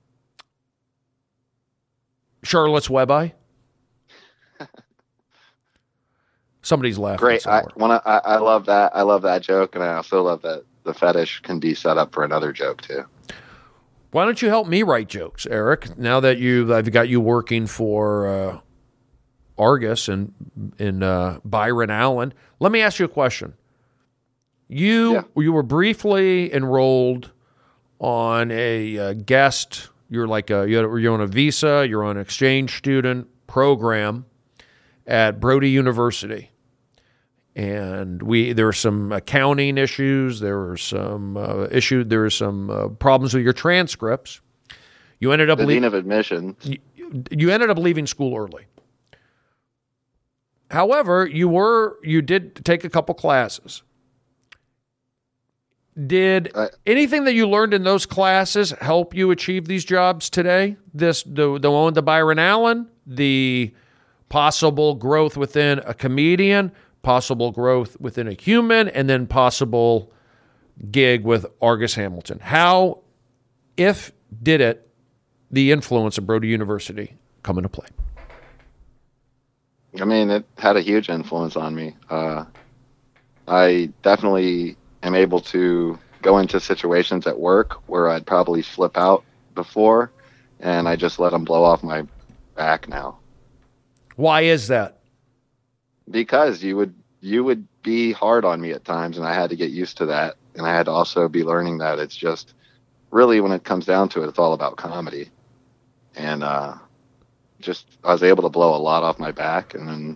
Charlotte's Web-eye. Somebody's laughing. Great. Somewhere. I love that. I love that joke, and I also love that the fetish can be set up for another joke too. Why don't you help me write jokes, Eric? Now that I've got you working for Argus and Byron Allen, let me ask you a question. You were briefly enrolled on a guest. You're you're on a visa. You're on an exchange student program at Brody University. And there were some accounting issues. There were some There were some problems with your transcripts. You ended up the dean of admissions. You ended up leaving school early. However, you did take a couple classes. Did anything that you learned in those classes help you achieve these jobs today? The one with the Byron Allen, the possible growth within a comedian, possible growth within a human, and then possible gig with Argus Hamilton. How, if did it, the influence of Brody University come into play? I mean, it had a huge influence on me. I definitely am able to go into situations at work where I'd probably flip out before, and I just let them blow off my back now. Why is that? Because you would be hard on me at times, and I had to get used to that, and I had to also be learning that it's just really, when it comes down to it, it's all about comedy. And just I was able to blow a lot off my back, and then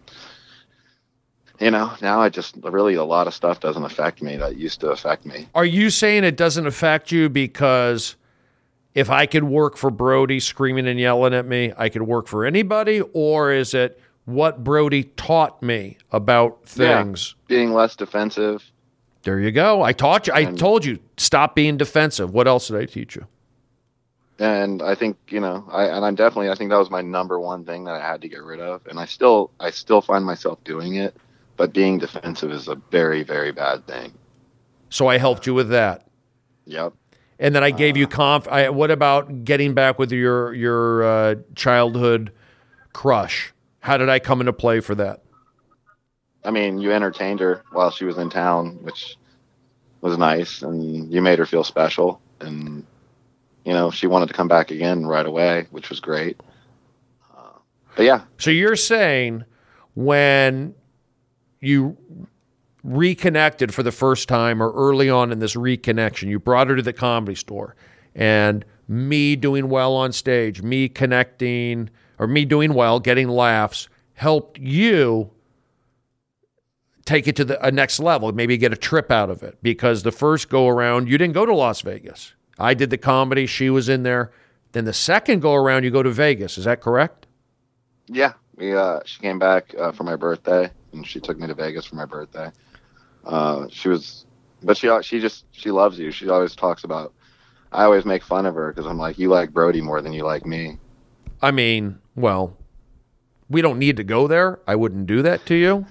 now I just really, a lot of stuff doesn't affect me that used to affect me. Are you saying it doesn't affect you because if I could work for Brody screaming and yelling at me, I could work for anybody? Or is it what Brody taught me about things? Yeah, being less defensive. There you go. I taught you. I told you, stop being defensive. What else did I teach you? And I think, I think that was my number one thing that I had to get rid of. And I still find myself doing it, but being defensive is a very, very bad thing. So I helped you with that. Yep. And then I gave you what about getting back with your childhood crush? How did I come into play for that? I mean, you entertained her while she was in town, which was nice, and you made her feel special. And, she wanted to come back again right away, which was great. But yeah. So you're saying when you reconnected for the first time, or early on in this reconnection, you brought her to the Comedy Store, and me doing well on stage, me connecting, or me doing well, getting laughs, helped you take it to a next level, maybe get a trip out of it. Because the first go around, you didn't go to Las Vegas. I did the comedy, she was in there. Then the second go around, you go to Vegas. Is that correct? Yeah. She came back for my birthday, and she took me to Vegas for my birthday. She loves you. She always talks about, I always make fun of her because I'm like, you like Brody more than you like me. I mean, well, we don't need to go there. I wouldn't do that to you.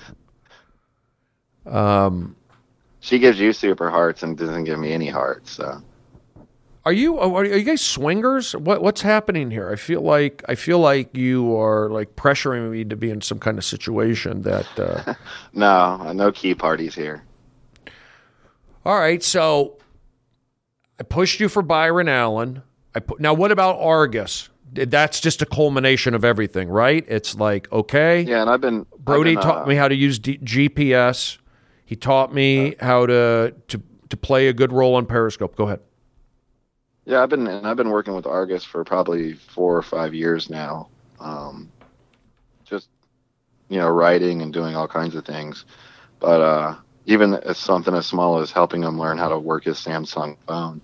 She gives you super hearts and doesn't give me any hearts. So, are you guys swingers? What's happening here? I feel like you are like pressuring me to be in some kind of situation that. No key parties here. All right, so I pushed you for Byron Allen. Now, what about Argus? That's just a culmination of everything, right? It's like, okay. Yeah, and Brody taught me how to use GPS. He taught me how to play a good role on Periscope. Go ahead. Yeah, I've been working with Argus for probably 4 or 5 years now. Just writing and doing all kinds of things. But even as something as small as helping him learn how to work his Samsung phone.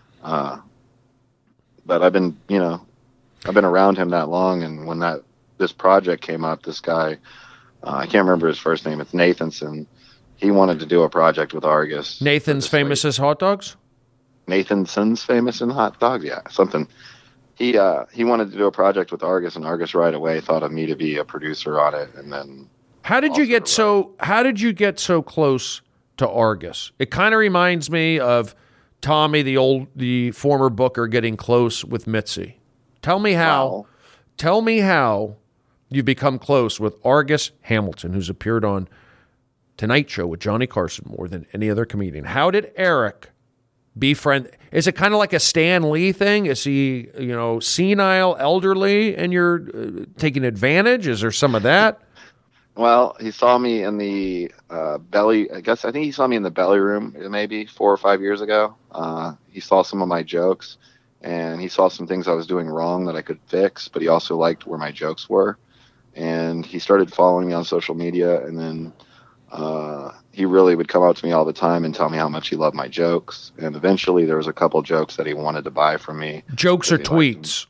But I've been around him that long, and when this project came up, this guy, I can't remember his first name, it's Nathanson. He wanted to do a project with Argus. Nathan's famous as hot dogs? Nathanson's famous in hot dogs, yeah, something. He wanted to do a project with Argus, and Argus right away thought of me to be a producer on it, and then. How did you get so close to Argus? It kind of reminds me of Tommy, the former booker, getting close with Mitzi. Tell me how. Wow. Tell me how you become close with Argus Hamilton, who's appeared on Tonight Show with Johnny Carson more than any other comedian. How did Eric befriend? Is it kind of like a Stan Lee thing? Is he, senile, elderly, and you're taking advantage? Is there some of that? Well, he saw me in the belly. I think he saw me in the belly room maybe 4 or 5 years ago. He saw some of my jokes, and he saw some things I was doing wrong that I could fix, but he also liked where my jokes were. And he started following me on social media, and then he really would come up to me all the time and tell me how much he loved my jokes. And eventually there was a couple jokes that he wanted to buy from me. Jokes or tweets?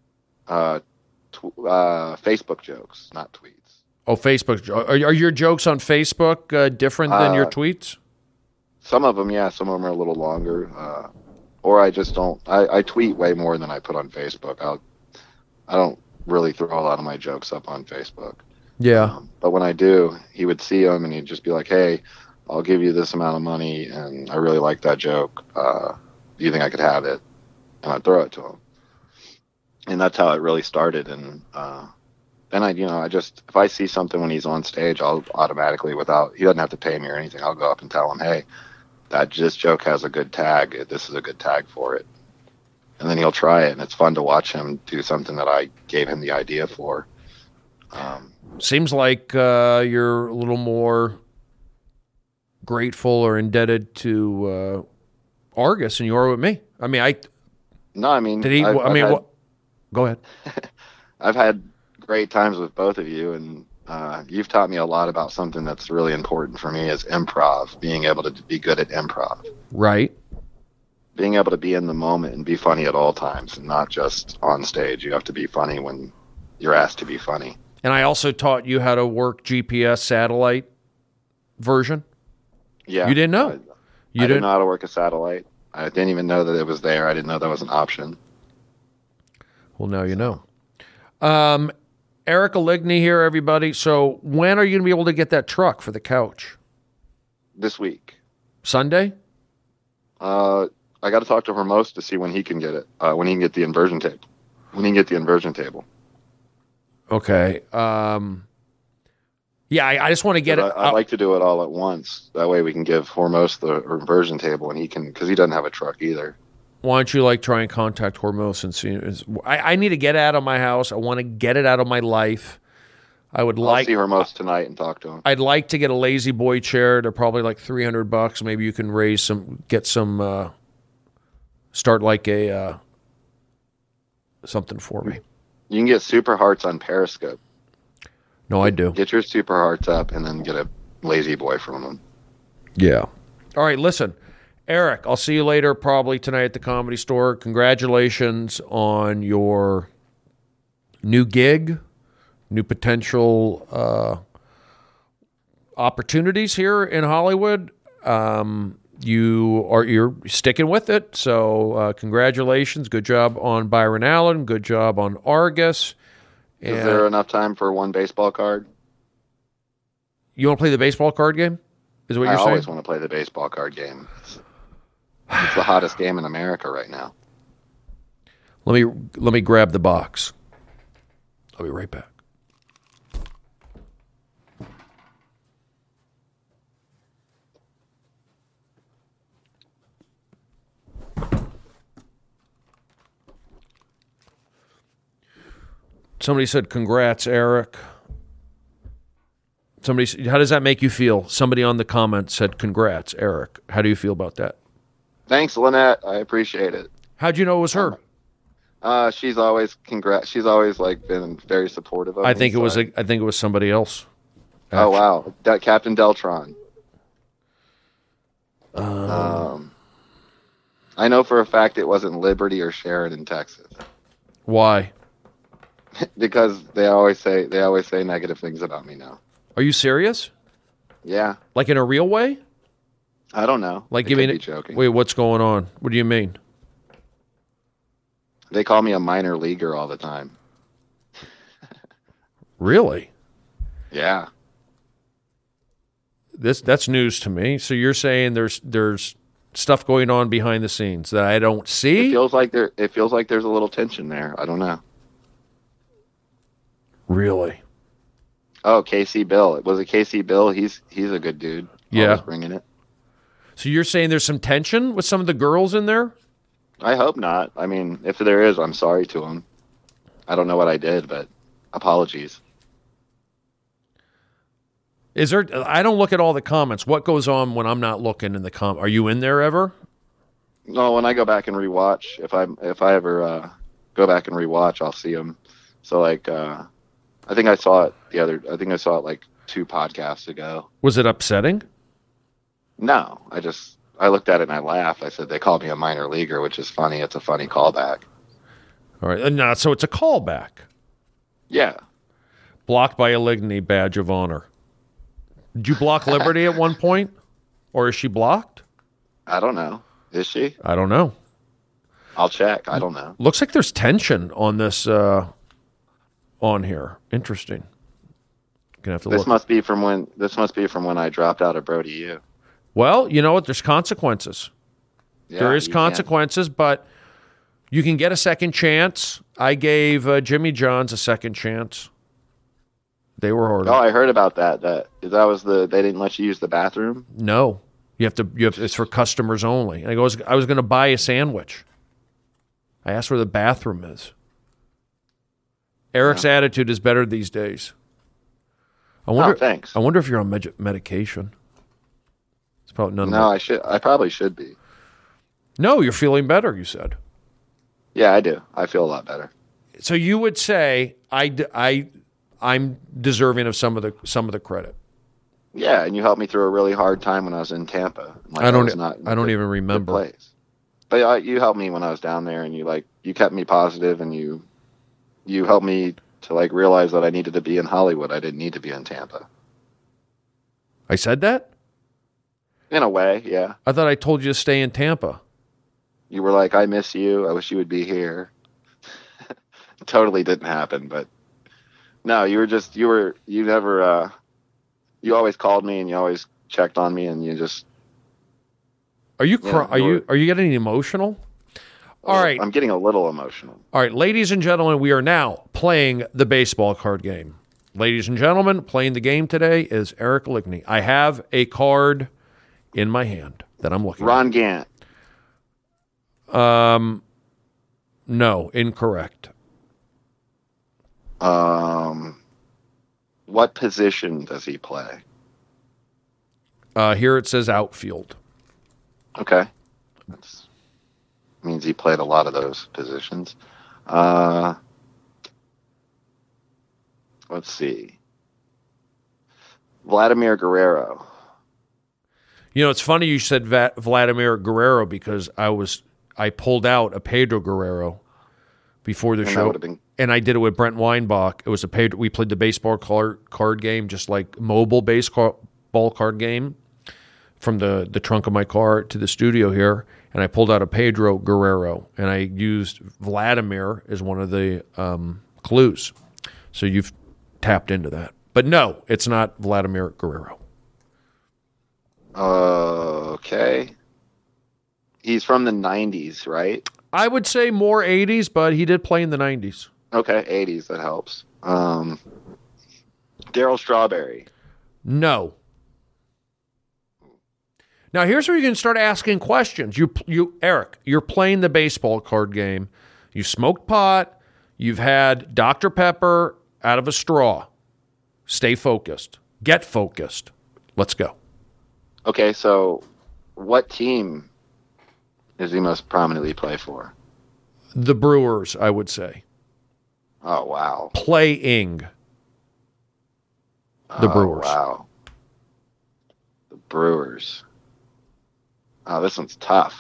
Facebook jokes, not tweets. Oh, Facebook. Are your jokes on Facebook different than your tweets? Some of them, yeah. Some of them are a little longer. Or I just don't. I tweet way more than I put on Facebook. I don't really throw a lot of my jokes up on Facebook. Yeah. But when I do, he would see them and he'd just be like, "Hey, I'll give you this amount of money, and I really like that joke. Do you think I could have it?" And I'd throw it to him. And that's how it really started. And then I just, if I see something when he's on stage, I'll automatically, he doesn't have to pay me or anything, I'll go up and tell him, "Hey, this joke has a good tag. This is a good tag for it." And then he'll try it, and it's fun to watch him do something that I gave him the idea for. Seems like you're a little more grateful or indebted to Argus than you are with me. I mean, No, I mean, did he? Go ahead. I've had great times with both of you, and you've taught me a lot about something that's really important for me is improv, being able to be good at improv. Right. Being able to be in the moment and be funny at all times and not just on stage. You have to be funny when you're asked to be funny. And I also taught you how to work GPS satellite version. Yeah. You didn't know? I didn't know how to work a satellite. I didn't even know that it was there. I didn't know that was an option. Well, now you know. Eric Aligny here, everybody. So when are you going to be able to get that truck for the couch? This week. Sunday? I got to talk to Hermos to see when he can get it. When he can get the inversion table. When he can get the inversion table. Okay. Yeah, I just want to get it. I'd like to do it all at once. That way we can give Hormos the inversion table, and he can, because he doesn't have a truck either. Why don't you try and contact Hormos and see? I need to get it out of my house. I want to get it out of my life. I'll see Hermos tonight and talk to him. I'd like to get a lazy boy chair. They're probably like $300. Maybe you can start a something for me. You can get Super Hearts on Periscope. No, I do. Get your Super Hearts up and then get a lazy boy from them. Yeah. All right, listen. Eric, I'll see you later, probably tonight at the Comedy Store. Congratulations on your new gig, new potential opportunities here in Hollywood. You're sticking with it, so congratulations. Good job on Byron Allen. Good job on Argus. Is there enough time for one baseball card? You want to play the baseball card game? Is what you're saying? I always want to play the baseball card game. It's the hottest game in America right now. Let me grab the box. I'll be right back. Somebody said, "Congrats, Eric." How does that make you feel? Somebody on the comment said, "Congrats, Eric." How do you feel about that? Thanks, Lynette. I appreciate it. How'd you know it was her? She's always She's always been very supportive of me. I think it was somebody else. Oh wow, Captain Deltron. I know for a fact it wasn't Liberty or Sharon in Texas. Why? Because they always say negative things about me now. Are you serious? Yeah. Like in a real way? I don't know. Like give me joking. Wait, what's going on? What do you mean? They call me a minor leaguer all the time. Really? Yeah. That's news to me. So you're saying there's stuff going on behind the scenes that I don't see? It feels like there's a little tension there. I don't know. Really? Oh, KC Bill. Was it KC Bill? He's a good dude. Yeah. Always bringing it. So you're saying there's some tension with some of the girls in there? I hope not. I mean, if there is, I'm sorry to him. I don't know what I did, but apologies. Is there? I don't look at all the comments. What goes on when I'm not looking in the comment? Are you in there ever? No, when I go back and rewatch, if I ever go back and rewatch, I'll see them. So I think I saw it like 2 podcasts ago. Was it upsetting? No, I looked at it and I laughed. I said they called me a minor leaguer, which is funny. It's a funny callback. All right, no, so it's a callback. Yeah. Blocked by Aligny, badge of honor. Did you block Liberty at one point, or is she blocked? I don't know. Is she? I don't know. I'll check. I don't know. Looks like there's tension on this on here. Interesting. Gonna have to look. This must be from when I dropped out of Brody U. Well, you know what? There's consequences. Yeah, there is consequences, but you can get a second chance. I gave Jimmy John's a second chance. They were hard. Oh, I heard about that. That was they didn't let you use the bathroom? No. You have to it's for customers only. And I was going to buy a sandwich. I asked where the bathroom is. Eric's attitude is better these days. I wonder. Thanks. I wonder if you're on medication. It's probably none. No, I should. I probably should be. No, you're feeling better. You said. Yeah, I do. I feel a lot better. So you would say I'm deserving of some of the credit. Yeah, and you helped me through a really hard time when I was in Tampa. Like, I don't was not in a even good remember. place. But you helped me when I was down there, and you kept me positive, and you helped me to like realize that I needed to be in Hollywood. I didn't need to be in Tampa. I said that? In a way, yeah. I thought I told you to stay in Tampa. You were like, I miss you. I wish you would be here. Totally didn't happen, but no, you always called me and you always checked on me and you just. Are you getting emotional? All right. I'm getting a little emotional. All right, ladies and gentlemen, we are now playing the baseball card game. Ladies and gentlemen, playing the game today is Eric Lickney. I have a card in my hand that I'm looking Ron Gant. at. No, incorrect. What position does he play? Here it says outfield. Okay. That means he played a lot of those positions. Let's see. Vladimir Guerrero. You know, it's funny you said Vladimir Guerrero because I pulled out a Pedro Guerrero before the And that show, would've been- and I did it with Brent Weinbach. It was a Pedro. We played the baseball card game, just like mobile baseball card game, from the trunk of my car to the studio here, and I pulled out a Pedro Guerrero, and I used Vladimir as one of the clues. So you've tapped into that. But no, it's not Vladimir Guerrero. Okay. He's from the 90s, right? I would say more 80s, but he did play in the 90s. Okay, 80s, that helps. Darryl Strawberry. No. Now here's where you can start asking questions. Eric, you're playing the baseball card game. You smoked pot. You've had Dr. Pepper out of a straw. Stay focused. Get focused. Let's go. Okay, so what team does he most prominently play for? The Brewers, I would say. Oh, wow. Playing the Brewers. Wow. The Brewers. Oh, this one's tough.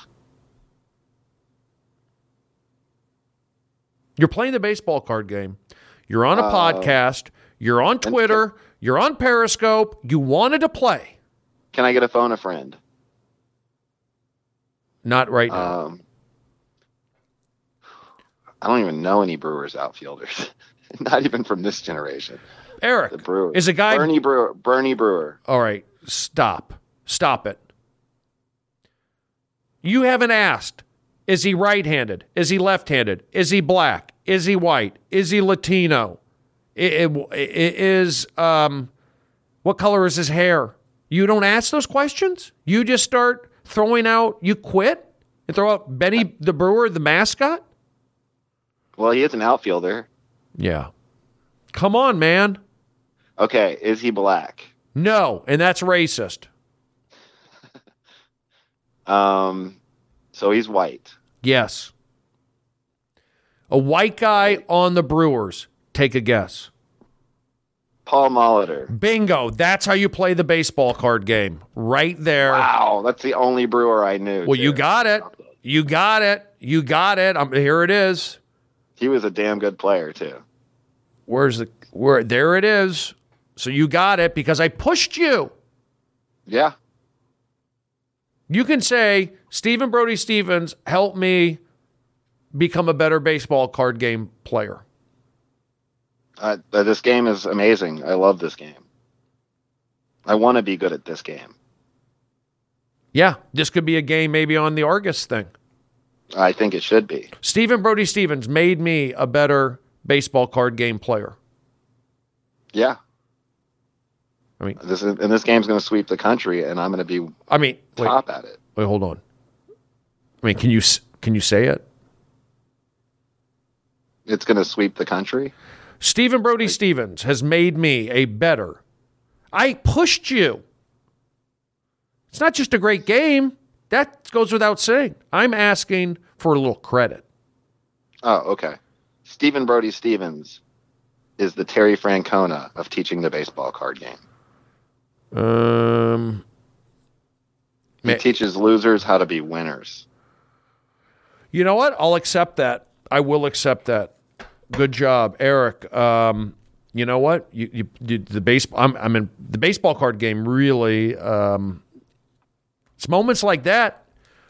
You're playing the baseball card game. You're on a podcast. You're on Twitter. You're on Periscope. You wanted to play. Can I get a phone a friend? Not right now. I don't even know any Brewers outfielders. Not even from this generation. Eric, The Brewers. is a guy... Bernie Brewer. All right, stop. Stop it. You haven't asked, is he right-handed? Is he left-handed? Is he black? Is he white? Is he Latino? What color is his hair? You don't ask those questions? You just start throwing out, you quit? And throw out Benny the Brewer, the mascot? Well, he is an outfielder. Yeah. Come on, man. Okay, is he black? No, and that's racist. So he's white. Yes. A white guy on the Brewers. Take a guess. Paul Molitor. Bingo. That's how you play the baseball card game. Right there. Wow, that's the only Brewer I knew. Well, too. you got it. You got it. You got it. Here it is. He was a damn good player too. There it is. So you got it because I pushed you. Yeah. You can say, Stephen Brody Stevens helped me become a better baseball card game player. This game is amazing. I love this game. I want to be good at this game. Yeah, this could be a game maybe on the Argus thing. I think it should be. Stephen Brody Stevens made me a better baseball card game player. Yeah. I mean, This game's going to sweep the country, and I'm going to be top at it. Wait, hold on. I mean, can you say it? It's going to sweep the country? Stephen Brody Stevens has made me a better. I pushed you. It's not just a great game. That goes without saying. I'm asking for a little credit. Oh, okay. Stephen Brody Stevens is the Terry Francona of teaching the baseball card game. He teaches losers how to be winners. You know what? I'll accept that. I will accept that. Good job, Eric. You know what? You the baseball. I'm in the baseball card game. Really, it's moments like that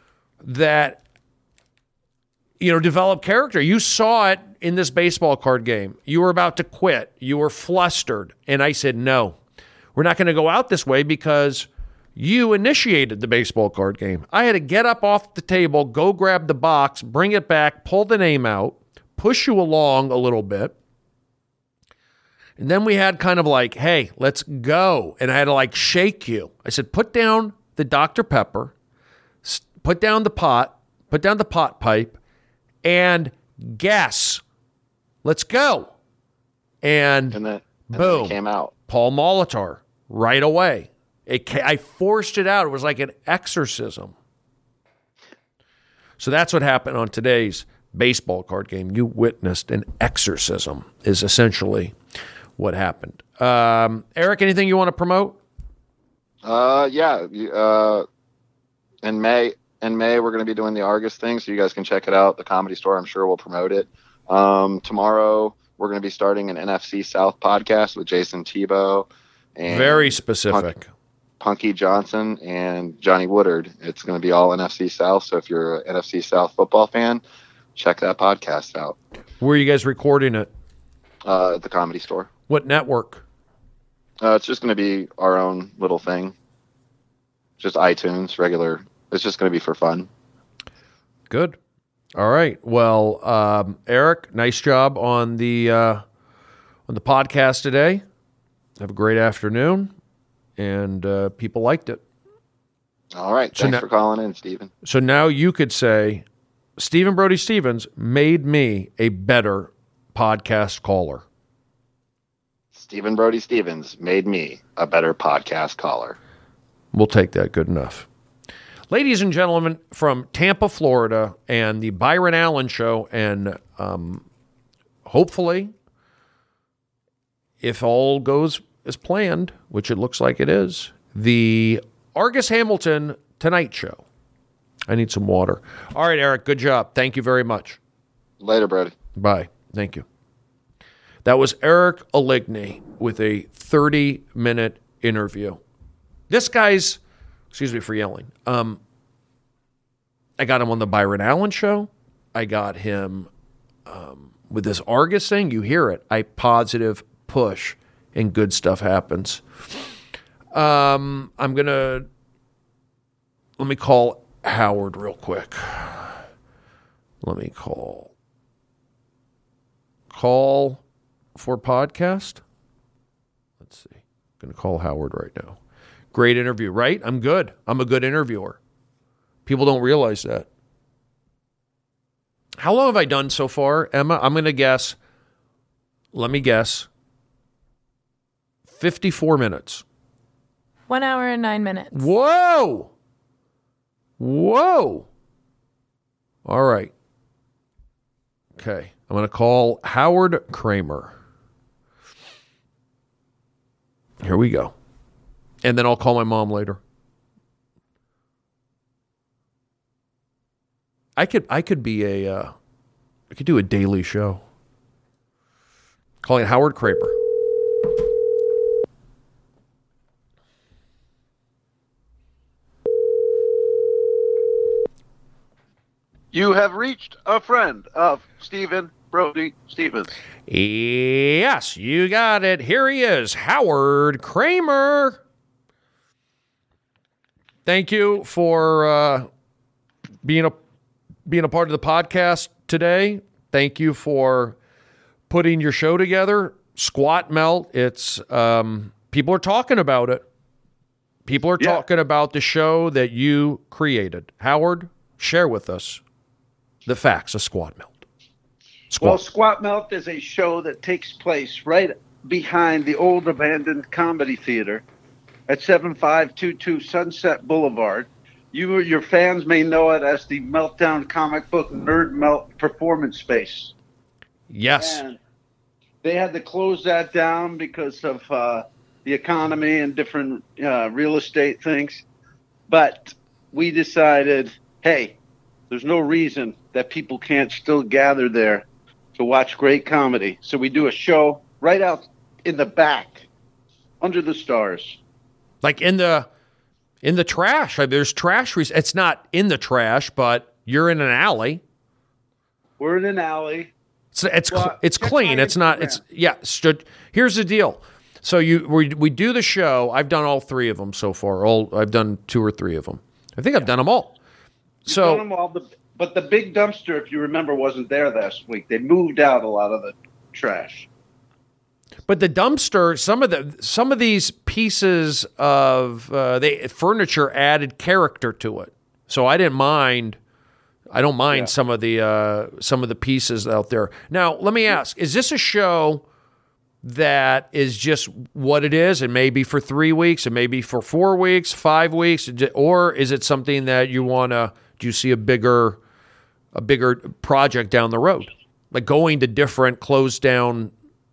develop character. You saw it in this baseball card game. You were about to quit. You were flustered, and I said, "No, we're not going to go out this way because you initiated the baseball card game." I had to get up off the table, go grab the box, bring it back, pull the name out, push you along a little bit. And then we had kind of like, hey, let's go. And I had to like shake you. I said, put down the Dr. Pepper, put down the pot pipe, and guess. Let's go. And then boom, it came out. Paul Molitor right away. I forced it out. It was like an exorcism. So that's what happened on today's baseball card game. You witnessed an exorcism is essentially what happened. Eric, anything you want to promote? Yeah. In May, we're going to be doing the Argus thing, so you guys can check it out. The Comedy Store, I'm sure, will promote it. Tomorrow, we're going to be starting an NFC South podcast with Jason Tebow. And very specific. Punky Johnson and Johnny Woodard. It's going to be all NFC South, so if you're an NFC South football fan, check that podcast out. Where are you guys recording it? At the Comedy Store. What network? It's just going to be our own little thing. Just iTunes, regular. It's just going to be for fun. Good. All right. Well, Eric, nice job on the podcast today. Have a great afternoon, and people liked it. All right. Thanks for calling in, Stephen. So now you could say, Stephen Brody Stevens made me a better podcast caller. Stephen Brody Stevens made me a better podcast caller. We'll take that. Good enough. Ladies and gentlemen, from Tampa, Florida, and the Byron Allen Show, and hopefully, if all goes as planned, which it looks like it is, the Argus Hamilton Tonight Show. I need some water. All right, Eric, good job. Thank you very much. Later, Brody. Bye. Thank you. That was Eric Aligny with a 30-minute interview. This guy's, excuse me for yelling, I got him on the Byron Allen Show. I got him with this Argus thing. You hear it. I positive push and good stuff happens. Let me call Howard real quick. Let me call for podcast. Let's see. I'm going to call Howard right now. Great interview, right? I'm good. I'm a good interviewer. People don't realize that. How long have I done so far, Emma? I'm going to guess. Let me guess. 54 minutes. 1 hour and 9 minutes. Whoa! All right. Okay. I'm going to call Howard Kramer. Here we go. And then I'll call my mom later. I could do a daily show. Calling Howard Kramer. You have reached a friend of Stephen Brody Stevens. Yes, you got it. Here he is, Howard Kramer. Thank you for being a part of the podcast today. Thank you for putting your show together. Squat Melt. It's people are talking about it. People are talking about the show that you created. Howard, share with us the facts of Squat Melt. Well, Squat Melt is a show that takes place right behind the old abandoned comedy theater at 7522 Sunset Boulevard. Your fans may know it as the Meltdown Comic Book Nerd Melt Performance Space. Yes. And they had to close that down because of the economy and different real estate things. But we decided, hey, there's no reason that people can't still gather there to watch great comedy. So we do a show right out in the back, under the stars. Like in the trash. Like there's trash. It's not in the trash, but you're in an alley. We're in an alley. It's Well, it's check clean. my It's not. Instagram. It's yeah. Here's the deal. So we do the show. I've done all 3 of them so far. I've done 2 or 3 of them. I think I've done them all. So Done them all, but the big dumpster, if you remember, wasn't there last week. They moved out a lot of the trash. but the dumpster, some of these pieces of furniture added character to it. So I didn't mind. I don't mind Yeah. some of the pieces out there. Now, let me ask: is this a show that is just what it is? It may be for 3 weeks, it may be for 4 weeks, 5 weeks, or is it something that you want to? Do you see a bigger project down the road, like going to different closed down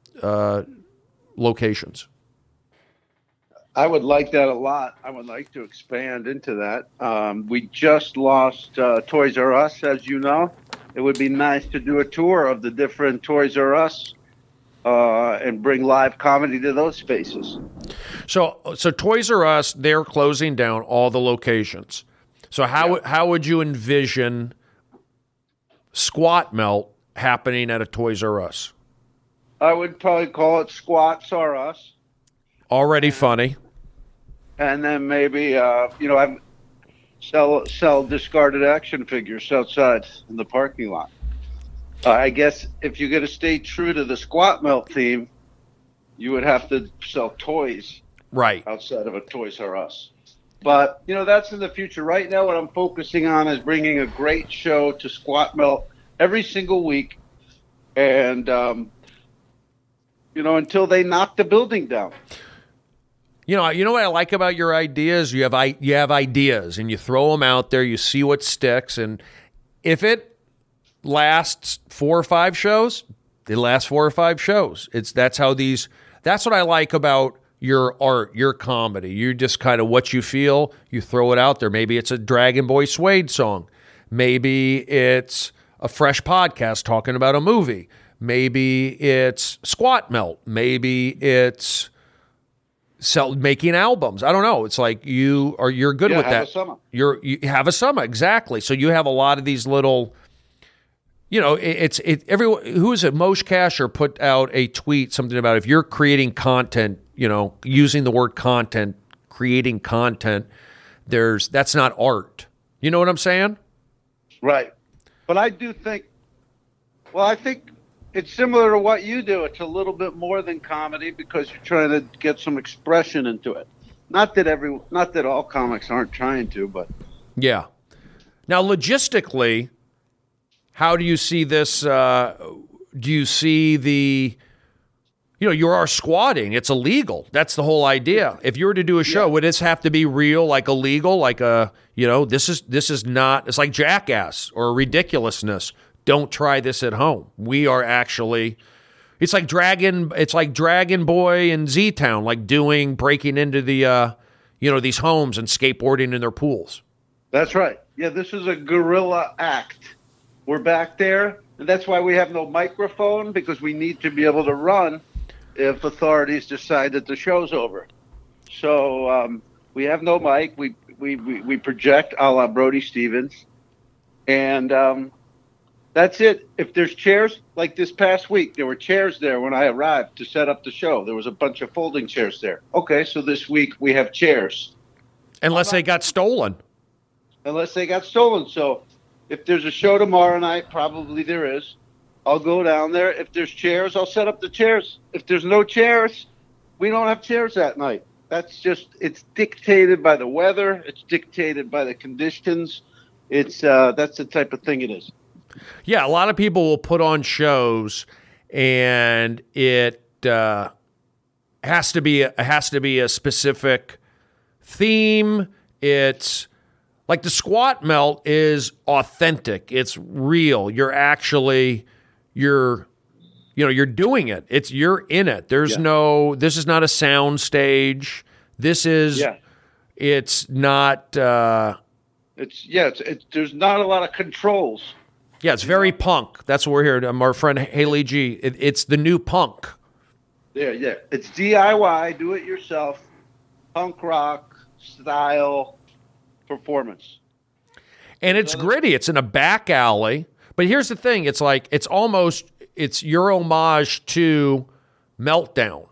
locations? I would like that a lot. I would like to expand into that. We just lost Toys R Us, as you know. It would be nice to do a tour of the different Toys R Us and bring live comedy to those spaces. So Toys R Us, they're closing down all the locations. So how would you envision Squat Melt happening at a Toys R Us? I would probably call it Squats R Us. Already funny. And then maybe, I sell discarded action figures outside in the parking lot. I guess if you're going to stay true to the Squat Melt theme, you would have to sell toys Right. outside of a Toys R Us. But, that's in the future. Right now, what I'm focusing on is bringing a great show to Squat Melt every single week. And, until they knock the building down. You know what I like about your ideas? You have ideas, and you throw them out there. You see what sticks, and if it lasts 4 or 5 shows, it lasts 4 or 5 shows. That's what I like about your art, your comedy. You just kind of what you feel, you throw it out there. Maybe it's a Dragon Boy Suede song. Maybe it's a fresh podcast talking about a movie. Maybe it's Squat Melt. Maybe it's making albums. I don't know. It's like you're good with that. A summer. You have a summer, exactly. So you have a lot of these little, everyone, who is it? Moshe Kasher put out a tweet, something about if you're creating content, using the word content, creating content, that's not art. You know what I'm saying? Right. But I do think, I think it's similar to what you do. It's a little bit more than comedy because you're trying to get some expression into it. Not that all comics aren't trying to, but yeah. Now, logistically, how do you see this? Do you see you are squatting. It's illegal. That's the whole idea. If you were to do a show, would this have to be real, like illegal, like this is not, it's like Jackass or Ridiculousness. Don't try this at home. We are actually, it's like Dragon Boy and Z-Town, like breaking into the, these homes and skateboarding in their pools. that's right. Yeah, this is a guerrilla act. We're back there, and that's why we have no microphone, because we need to be able to run if authorities decide that the show's over. So we have no mic. We project a la Brody Stevens, and that's it. If there's chairs, like this past week, there were chairs there when I arrived to set up the show. There was a bunch of folding chairs there. Okay, so this week we have chairs. Unless they got stolen. Unless they got stolen. So if there's a show tomorrow night, probably there is, I'll go down there. If there's chairs, I'll set up the chairs. If there's no chairs, we don't have chairs that night. It's dictated by the weather. It's dictated by the conditions. That's the type of thing it is. Yeah, a lot of people will put on shows, and it has to be a specific theme. It's like the Squat Melt is authentic. It's real. You're doing it. You're in it. There's this is not a sound stage. This is, it's not, there's not a lot of controls. Yeah, it's very punk. That's what we're here. Our friend Haley G. It's the new punk. Yeah. It's DIY, do it yourself, punk rock style performance. And it's gritty. It's in a back alley. But here's the thing. It's like, it's your homage to Meltdown.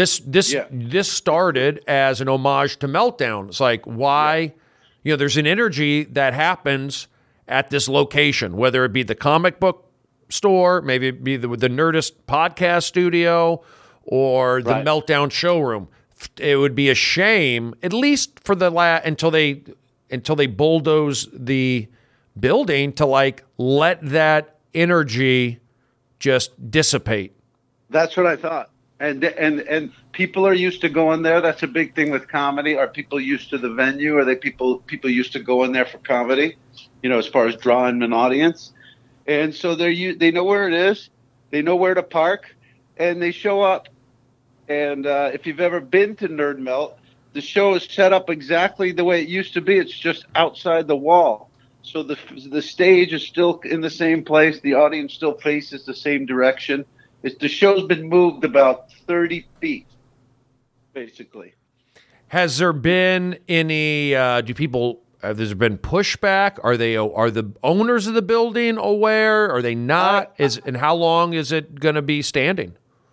This started as an homage to Meltdown. It's like, why, there's an energy that happens at this location, whether it be the comic book store, maybe it be the Nerdist podcast studio, or the Meltdown showroom. It would be a shame, at least for until they bulldoze the building, to like let that energy just dissipate. That's what I thought. And people are used to going there. That's a big thing with comedy. Are people used to the venue? Are they people used to going there for comedy? As far as drawing an audience. And so they know where it is. They know where to park, and they show up. And if you've ever been to Nerd Melt, the show is set up exactly the way it used to be. It's just outside the wall. So the stage is still in the same place. The audience still faces the same direction. The show's been moved about 30 feet, basically. Has there been any? Has there been pushback? Are the owners of the building aware? Are they not? And how long is it going to be standing?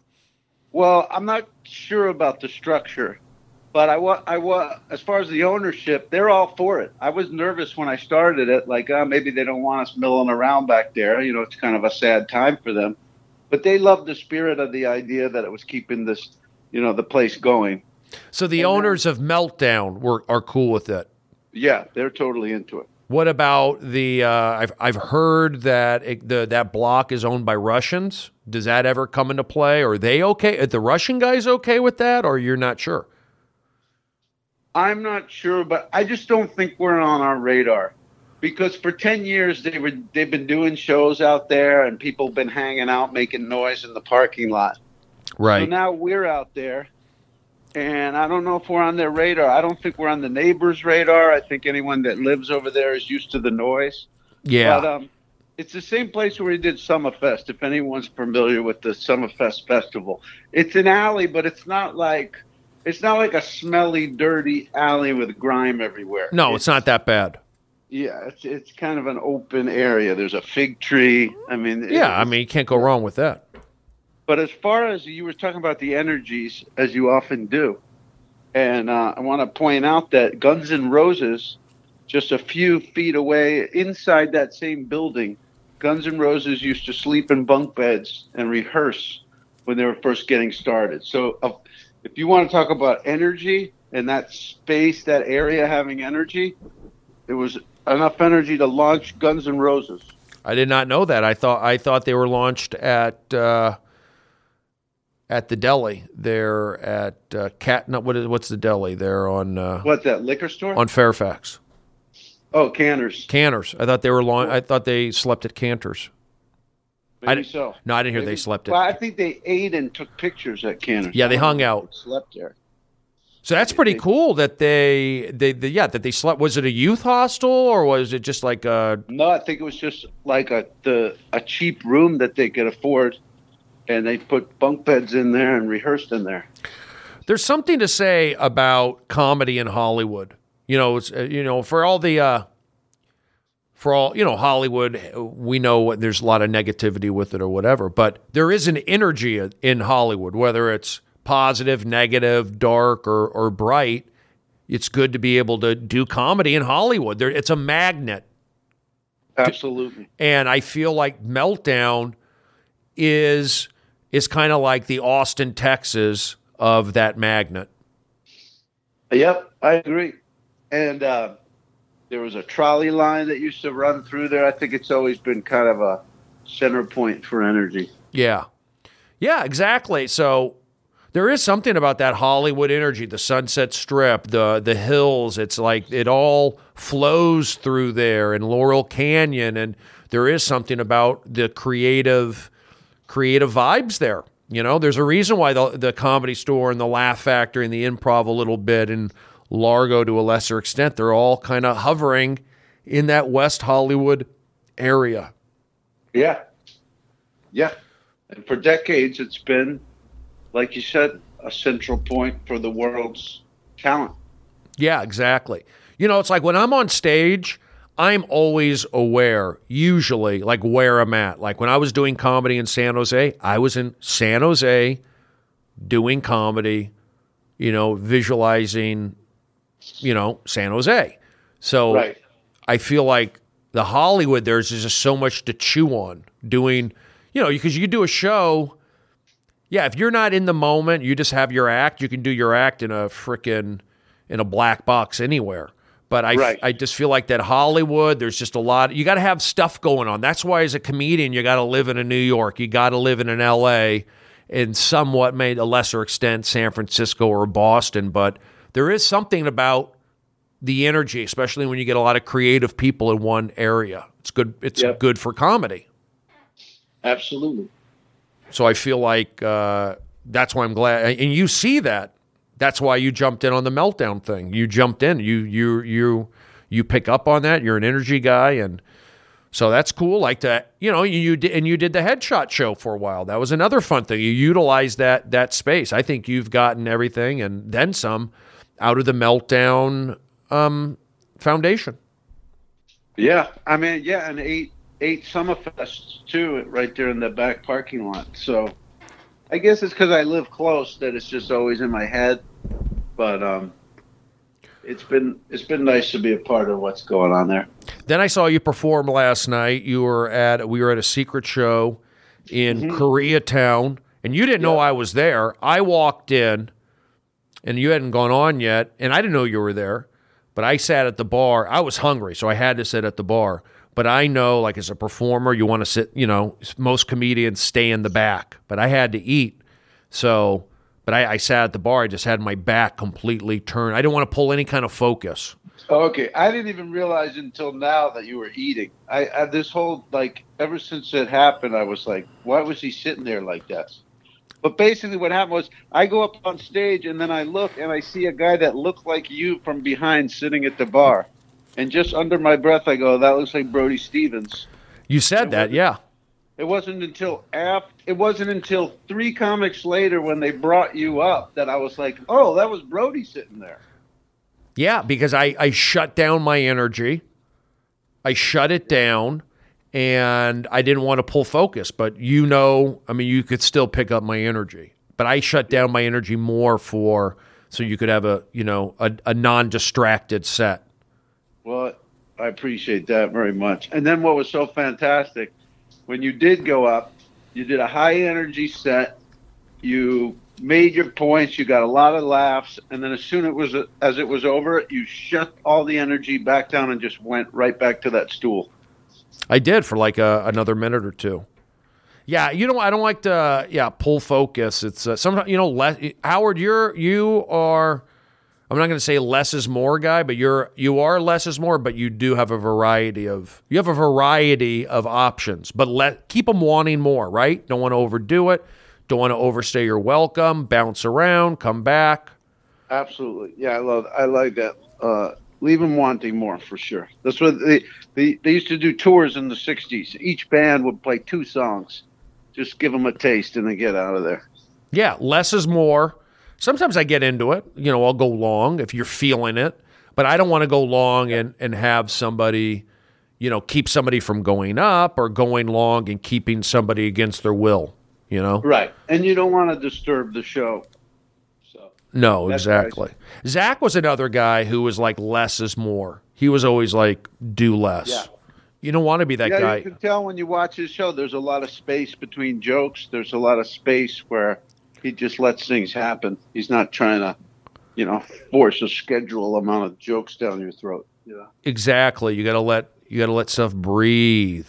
Well, I'm not sure about the structure, but as far as the ownership, they're all for it. I was nervous when I started it, like maybe they don't want us milling around back there. It's kind of a sad time for them. But they loved the spirit of the idea that it was keeping this, the place going. So the owners of Meltdown are cool with it. Yeah, they're totally into it. What about the? I've heard that that block is owned by Russians. Does that ever come into play? Are they okay? Are the Russian guys okay with that, or you're not sure? I'm not sure, but I just don't think we're on our radar. Because for 10 years they've been doing shows out there, and people have been hanging out making noise in the parking lot. Right. So now we're out there, and I don't know if we're on their radar. I don't think we're on the neighbors' radar. I think anyone that lives over there is used to the noise. Yeah. But it's the same place where we did Summerfest, if anyone's familiar with the Summerfest festival. It's an alley, but it's not like a smelly, dirty alley with grime everywhere. No, it's not that bad. Yeah, it's kind of an open area. There's a fig tree. You can't go wrong with that. But as far as you were talking about the energies, as you often do, and I want to point out that Guns N' Roses, just a few feet away inside that same building, Guns N' Roses used to sleep in bunk beds and rehearse when they were first getting started. So if you want to talk about energy and that space, that area having energy, it was enough energy to launch Guns N' Roses. I did not know that. I thought they were launched at the deli. They're at what's the deli? They're on what's that, liquor store? On Fairfax. Oh, Canter's. I thought they were I thought they slept at Canter's. Maybe so. No, I didn't hear they slept at. Well, I think they ate and took pictures at Canter's. Yeah, they hung out. Slept there. So that's pretty cool that they slept. Was it a youth hostel, or was it just like a? No, I think it was just like a cheap room that they could afford, and they put bunk beds in there and rehearsed in there. There's something to say about comedy in Hollywood. For all Hollywood, we know there's a lot of negativity with it or whatever, but there is an energy in Hollywood, whether it's positive, negative, dark, or bright. It's good to be able to do comedy in Hollywood. It's a magnet. Absolutely. And I feel like Meltdown is kind of like the Austin, Texas of that magnet. Yep, I agree. And there There was a trolley line that used to run through there. I think it's always been kind of a center point for energy. Yeah. Yeah, exactly. So there is something about that Hollywood energy, the Sunset Strip, the hills. It's like it all flows through there, and Laurel Canyon, and there is something about the creative vibes there. You know, there's a reason why the Comedy Store and the Laugh Factory and the Improv a little bit and Largo to a lesser extent, they're all kind of hovering in that West Hollywood area. Yeah. Yeah. And for decades, it's been, like you said, a central point for the world's talent. Yeah, exactly. You know, it's like when I'm on stage, I'm always aware, usually, like where I'm at. Like when I was doing comedy in San Jose, I was in San Jose doing comedy, you know, visualizing, you know, San Jose. So Right. I feel like the Hollywood, there's just so much to chew on doing, you know, because you do a show. Yeah, if you're not in the moment, you just have your act, you can do your act in a black box anywhere. But I just feel like that Hollywood, there's just a lot. You got to have stuff going on. That's why as a comedian, you got to live in a New York. You got to live in an L.A. and somewhat, maybe a lesser extent, San Francisco or Boston. But there is something about the energy, especially when you get a lot of creative people in one area. It's good. It's good for comedy. Absolutely. So I feel like that's why I'm glad. And you see that. That's why you jumped in on the Meltdown thing. You jumped in. You pick up on that. You're an energy guy, and so that's cool. Like that, you know. You did the Headshot show for a while. That was another fun thing. You utilized that space. I think you've gotten everything and then some out of the Meltdown Foundation. Yeah, I mean, yeah, and eight Summerfests too, right there in the back parking lot. So I guess it's because I live close that it's just always in my head. But it's been nice to be a part of what's going on there. Then I saw you perform last night. We were at a secret show in Koreatown, and you didn't know I was there. I walked in, and you hadn't gone on yet, and I didn't know you were there. But I sat at the bar. I was hungry, so I had to sit at the bar. But I know, like as a performer, you want to sit, you know, most comedians stay in the back. But I had to eat. So, but I sat at the bar. I just had my back completely turned. I didn't want to pull any kind of focus. Okay, I didn't even realize until now that you were eating. I this whole, like, ever since it happened, I was like, why was he sitting there like that? But basically what happened was I go up on stage and then I look and I see a guy that looked like you from behind sitting at the bar. And just under my breath, I go, that looks like Brody Stevens. You said that, yeah. It wasn't until 3 comics later when they brought you up that I was like, oh, that was Brody sitting there. Yeah, because I shut down my energy. I shut it down, and I didn't want to pull focus. But you know, I mean, you could still pick up my energy. But I shut down my energy more so you could have a non-distracted set. Well, I appreciate that very much. And then what was so fantastic, when you did go up, you did a high-energy set. You made your points. You got a lot of laughs. And then as it was over, you shut all the energy back down and just went right back to that stool. I did for like another minute or two. Yeah, you know, I don't like to pull focus. It's sometimes, you know, Howard, you are. I'm not going to say less is more guy, but you are less is more, but you do have a variety of options, but keep them wanting more, right? Don't want to overdo it. Don't want to overstay your welcome, bounce around, come back. Absolutely. Yeah, I like that. Leave them wanting more for sure. That's what they used to do tours in the 60s. Each band would play 2 songs. Just give them a taste and then get out of there. Yeah, less is more. Sometimes I get into it. You know, I'll go long if you're feeling it. But I don't want to go long and have somebody, you know, keep somebody from going up or going long and keeping somebody against their will, you know? Right. And you don't want to disturb the show. So no, exactly. Nice. Zach was another guy who was like less is more. He was always like, do less. Yeah. You don't want to be that guy. You can tell when you watch his show, there's a lot of space between jokes. There's a lot of space where he just lets things happen. He's not trying to, you know, force a schedule amount of jokes down your throat. Yeah. Exactly. You gotta let stuff breathe.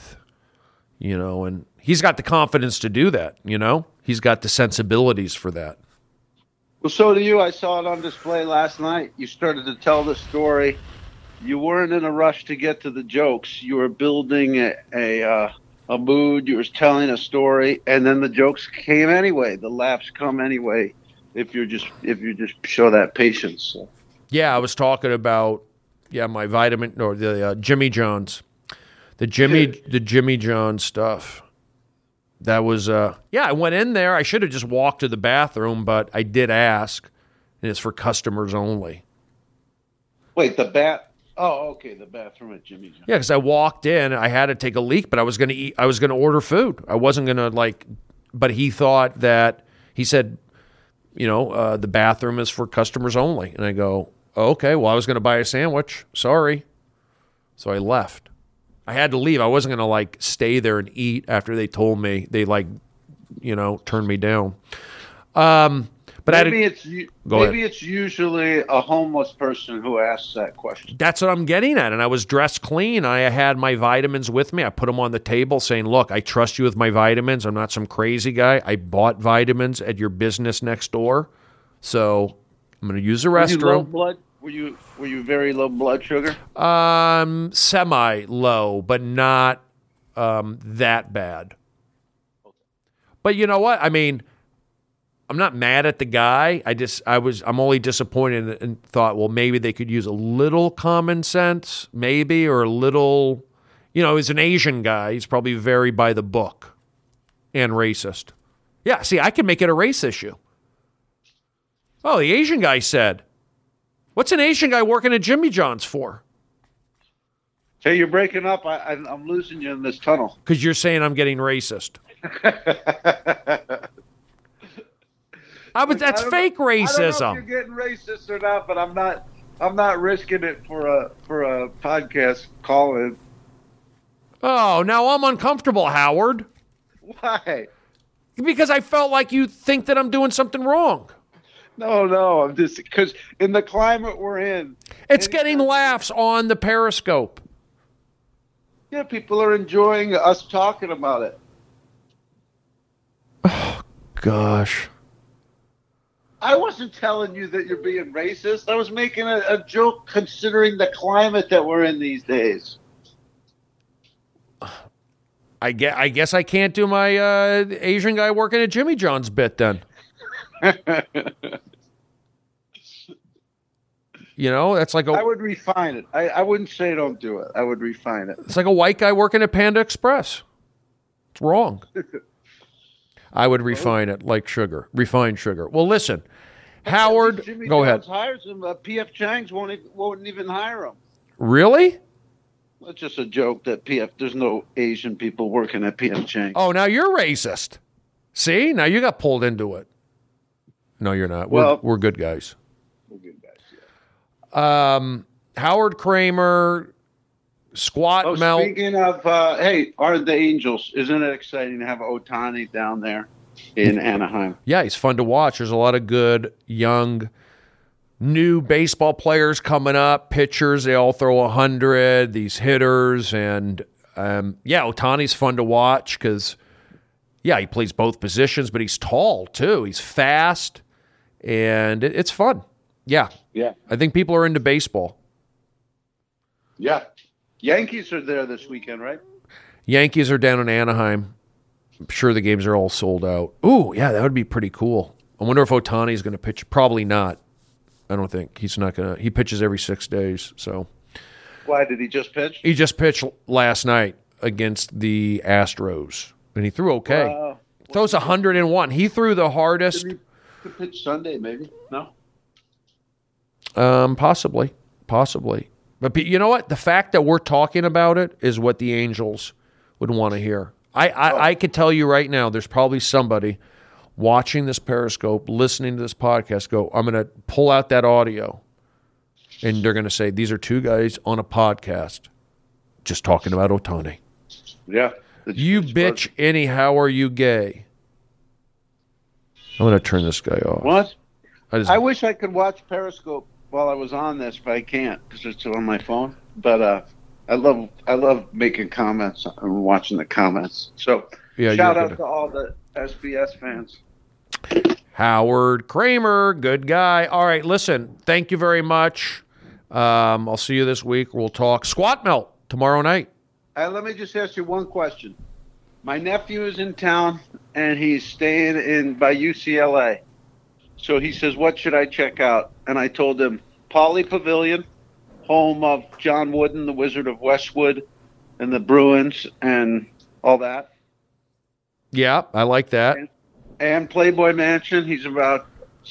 And he's got the confidence to do that. He's got the sensibilities for that. Well, so do you. I saw it on display last night. You started to tell the story. You weren't in a rush to get to the jokes. You were building a mood. You were telling a story, and then the jokes came anyway. The laughs come anyway. If you just show that patience. So. Yeah, I was talking about my vitamin or the Jimmy John's, the Jimmy John's stuff. That was I went in there. I should have just walked to the bathroom, but I did ask, and it's for customers only. Wait, the bathroom at Jimmy John's. Yeah, because I walked in, I had to take a leak, but I was going to eat. I was going to order food. I wasn't going to but he thought that he said, the bathroom is for customers only, and I go, oh, okay. Well, I was going to buy a sandwich. Sorry, so I left. I had to leave. I wasn't going to stay there and eat after they told me they turned me down. But maybe it's usually a homeless person who asks that question. That's what I'm getting at. And I was dressed clean. I had my vitamins with me. I put them on the table saying, look, I trust you with my vitamins. I'm not some crazy guy. I bought vitamins at your business next door. So I'm going to use the restroom. Were you very low blood sugar? Semi low, but not that bad. But you know what? I mean, I'm not mad at the guy. I'm only disappointed and thought, well, maybe they could use a little common sense, maybe, or a little, he's an Asian guy. He's probably very by the book and racist. Yeah, see, I can make it a race issue. Oh, the Asian guy said, what's an Asian guy working at Jimmy John's for? Hey, you're breaking up. I'm losing you in this tunnel. Because you're saying I'm getting racist. That's fake racism. I don't know if you're getting racist or not, but I'm not risking it for a podcast call-in. Oh, now I'm uncomfortable, Howard. Why? Because I felt like you think that I'm doing something wrong. No, I'm just because in the climate we're in, it's getting laughs on the Periscope. Yeah, people are enjoying us talking about it. Oh, gosh. I wasn't telling you that you're being racist. I was making a joke considering the climate that we're in these days. I guess I can't do my Asian guy working at Jimmy John's bit then. That's like I would refine it. I wouldn't say don't do it. I would refine it. It's like a white guy working at Panda Express. It's wrong. I would refine it like sugar. Refined sugar. Well, listen, Howard, go ahead. Hires him. P.F. Chang's won't even hire him. Really? That's just a joke that there's no Asian people working at P.F. Chang's. Oh, now you're racist. See? Now you got pulled into it. No, you're not. We're good guys. We're good guys, yeah. Howard Kramer, Squat Melt. Speaking of, are the Angels, isn't it exciting to have Ohtani down there in Anaheim? Yeah, he's fun to watch. There's a lot of good, young, new baseball players coming up, pitchers. They all throw 100, these hitters. And, Ohtani's fun to watch because, he plays both positions, but he's tall, too. He's fast, and it's fun. Yeah. Yeah. I think people are into baseball. Yeah. Yankees are there this weekend, right? Yankees are down in Anaheim. I'm sure the games are all sold out. Ooh, yeah, that would be pretty cool. I wonder if Ohtani's going to pitch. Probably not. I don't think. He's not going to. He pitches every 6 days, so. Why, did he just pitch? He just pitched last night against the Astros, and he threw okay. Wow. Throws 101. He threw the hardest. He could pitch Sunday, maybe? No? Possibly. But you know what? The fact that we're talking about it is what the Angels would want to hear. I could tell you right now, there's probably somebody watching this Periscope, listening to this podcast, go, I'm going to pull out that audio, and they're going to say, these are two guys on a podcast just talking about Ohtani. Yeah. You bitch anyhow, are you gay? I'm going to turn this guy off. What? I wish I could watch Periscope while I was on this, but I can't because it's on my phone. But I love making comments and watching the comments. So Yeah, shout you're out good. to all the SBS fans. Howard Kramer, good guy. All right, listen, thank you very much. I'll see you this week. We'll talk squat melt tomorrow night. Let me just ask you one question. My nephew is in town, and he's staying by UCLA. So he says, what should I check out? And I told him, Pauley Pavilion, home of John Wooden, the Wizard of Westwood, and the Bruins, and all that. Yeah, I like that. And Playboy Mansion. He's about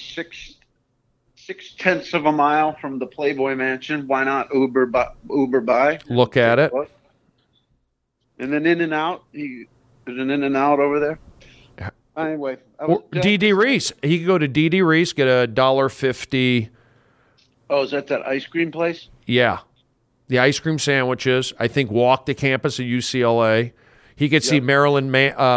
6/10 of a mile from the Playboy Mansion. Why not Uber by? Look at it. And then In-N-Out. There's an In-N-Out over there. Anyway, D.D. Reese. He could go to D.D. Reese, get $1.50. Oh, is that ice cream place? Yeah. The ice cream sandwiches. I think walk the campus of UCLA. He could see Marilyn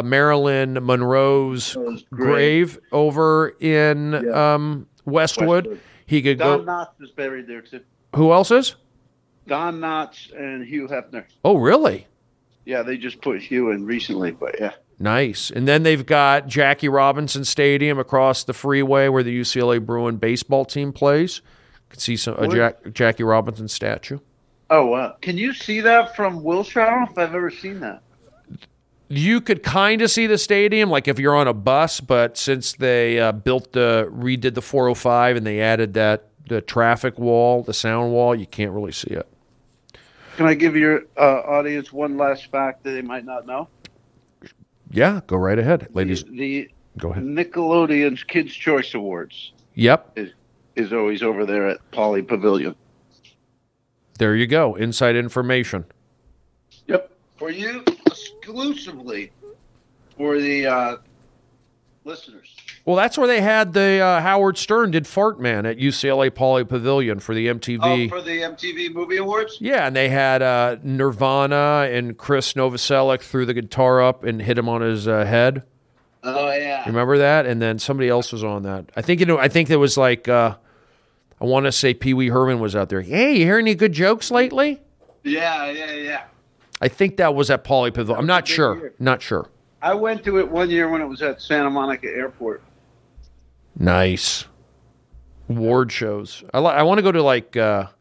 Monroe's grave over in Westwood. He could Don go. Knotts is buried there, too. Who else is? Don Knotts and Hugh Hefner. Oh, really? Yeah, they just put Hugh in recently, but yeah. Nice. And then they've got Jackie Robinson Stadium across the freeway where the UCLA Bruin baseball team plays. You can see Jackie Robinson statue. Oh, wow. Can you see that from Wilshire? I don't know if I've ever seen that. You could kind of see the stadium, like if you're on a bus, but since they redid the 405 and they added the traffic wall, the sound wall, you can't really see it. Can I give your audience one last fact that they might not know? Yeah, go right ahead, ladies. Go ahead. Nickelodeon's Kids' Choice Awards Yep. is always over there at Pauley Pavilion. There you go. Inside information. Yep. For you, exclusively for the listeners. Well, that's where they had the Howard Stern did Fart Man at UCLA Pauley Pavilion for the MTV. Oh, for the MTV Movie Awards? Yeah, and they had Nirvana and Chris Novoselic threw the guitar up and hit him on his head. Oh, yeah. You remember that? And then somebody else was on that. I think there was like I want to say Pee Wee Herman was out there. Hey, you hear any good jokes lately? Yeah. I think that was at Pauley Pavilion. I'm not sure. year. Not sure. I went to it one year when it was at Santa Monica Airport. Nice. Award shows. I want to go to like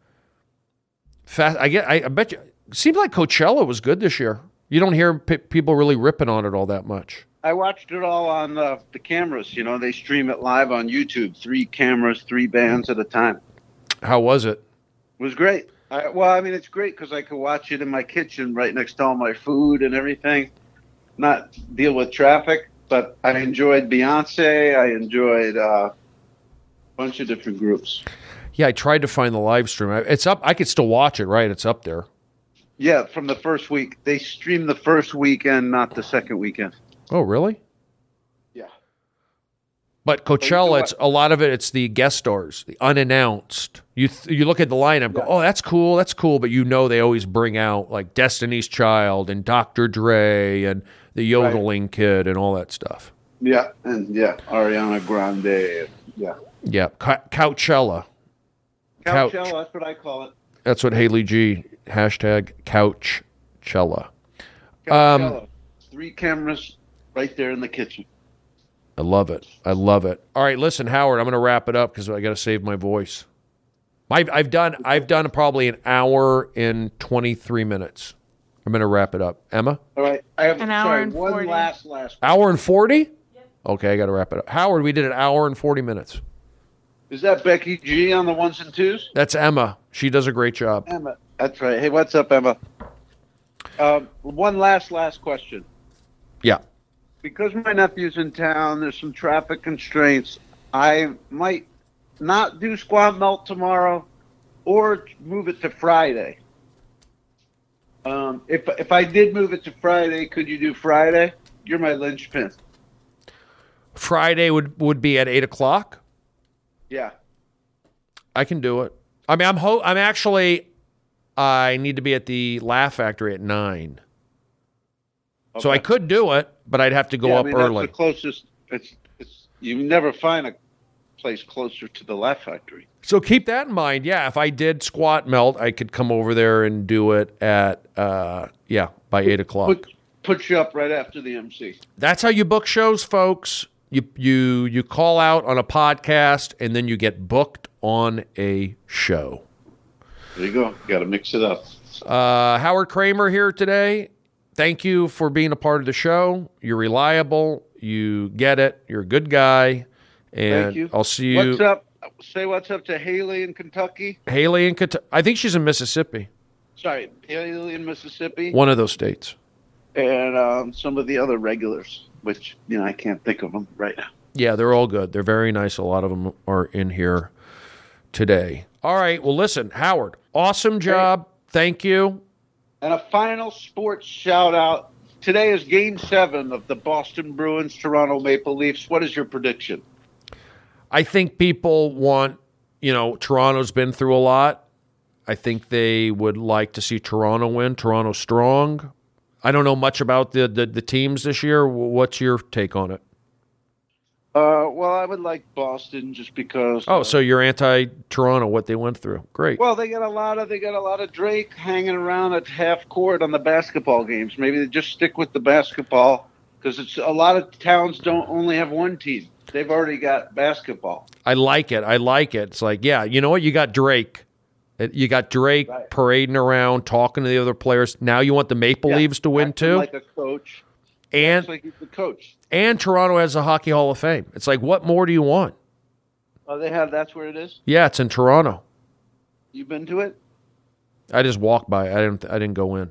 fast. I bet you. Seems like Coachella was good this year. You don't hear people really ripping on it all that much. I watched it all on the cameras. You know, they stream it live on YouTube. 3 cameras, 3 bands at a time. How was it? It was great. It's great because I could watch it in my kitchen right next to all my food and everything. Not deal with traffic, but I enjoyed Beyonce. I enjoyed a bunch of different groups. Yeah, I tried to find the live stream. It's up. I could still watch it, right? It's up there. Yeah, from the first week. They streamed the first weekend, not the second weekend. Oh, really? Yeah. But Coachella, it's a lot of it. It's the guest stars, the unannounced. You look at the lineup, go, oh, that's cool, but you know they always bring out like Destiny's Child and Dr. Dre and the yodeling kid and all that stuff. Yeah, and Ariana Grande. Yeah. Yeah, Couchella. Couchella, that's what I call it. That's what Haley G #Couchella. Couchella. 3 cameras right there in the kitchen. I love it. All right, listen, Howard, I'm going to wrap it up because I got to save my voice. I've done probably an hour and 23 minutes. I'm going to wrap it up. Emma? All right. I have An hour and one 40. last. Hour and 40? Okay, I got to wrap it up. Howard, we did an hour and 40 minutes. Is that Becky G on the 1s and 2s? That's Emma. She does a great job. Emma. That's right. Hey, what's up, Emma? One last question. Yeah. Because my nephew's in town, there's some traffic constraints. I might not do Squat Melt tomorrow or move it to Friday. If I did move it to Friday, could you do Friday? You're my linchpin. Friday would be at 8 o'clock. Yeah. I can do it. I mean, I need to be at the Laugh Factory at 9. Okay. So I could do it, but I'd have to go up That's early. the closest. It's you never find place closer to the Laugh Factory. So keep that in mind. Yeah, if I did squat melt, I could come over there and do it at by 8 o'clock. Put you up right after the MC. That's how you book shows, folks. You call out on a podcast and then you get booked on a show. There you go. Got to mix it up. Howard Kramer here today. Thank you for being a part of the show. You're reliable. You get it. You're a good guy. And Thank you. I'll see you. What's up? Say what's up to Haley in Kentucky. Haley in Kentucky. I think she's in Mississippi. Sorry, Haley in Mississippi. One of those states. And some of the other regulars, which, I can't think of them right now. Yeah, they're all good. They're very nice. A lot of them are in here today. All right. Well, listen, Howard, awesome job. Thank you. And a final sports shout out. Today is Game 7 of the Boston Bruins Toronto Maple Leafs. What is your prediction? I think people want, Toronto's been through a lot. I think they would like to see Toronto win. Toronto's strong. I don't know much about the teams this year. What's your take on it? Well, I would like Boston just because. Oh, so you're anti-Toronto, what they went through. Great. Well, they got a lot of Drake hanging around at half court on the basketball games. Maybe they just stick with the basketball because it's a lot of towns don't only have one team. They've already got basketball. I like it. It's like, yeah, you know what? You got Drake. You got Drake parading around, talking to the other players. Now you want the Maple Leafs to win too? Like a coach. And like he's the coach. And Toronto has a Hockey Hall of Fame. It's like, what more do you want? Oh, that's where it is? Yeah, it's in Toronto. You've been to it? I just walked by. I didn't go in.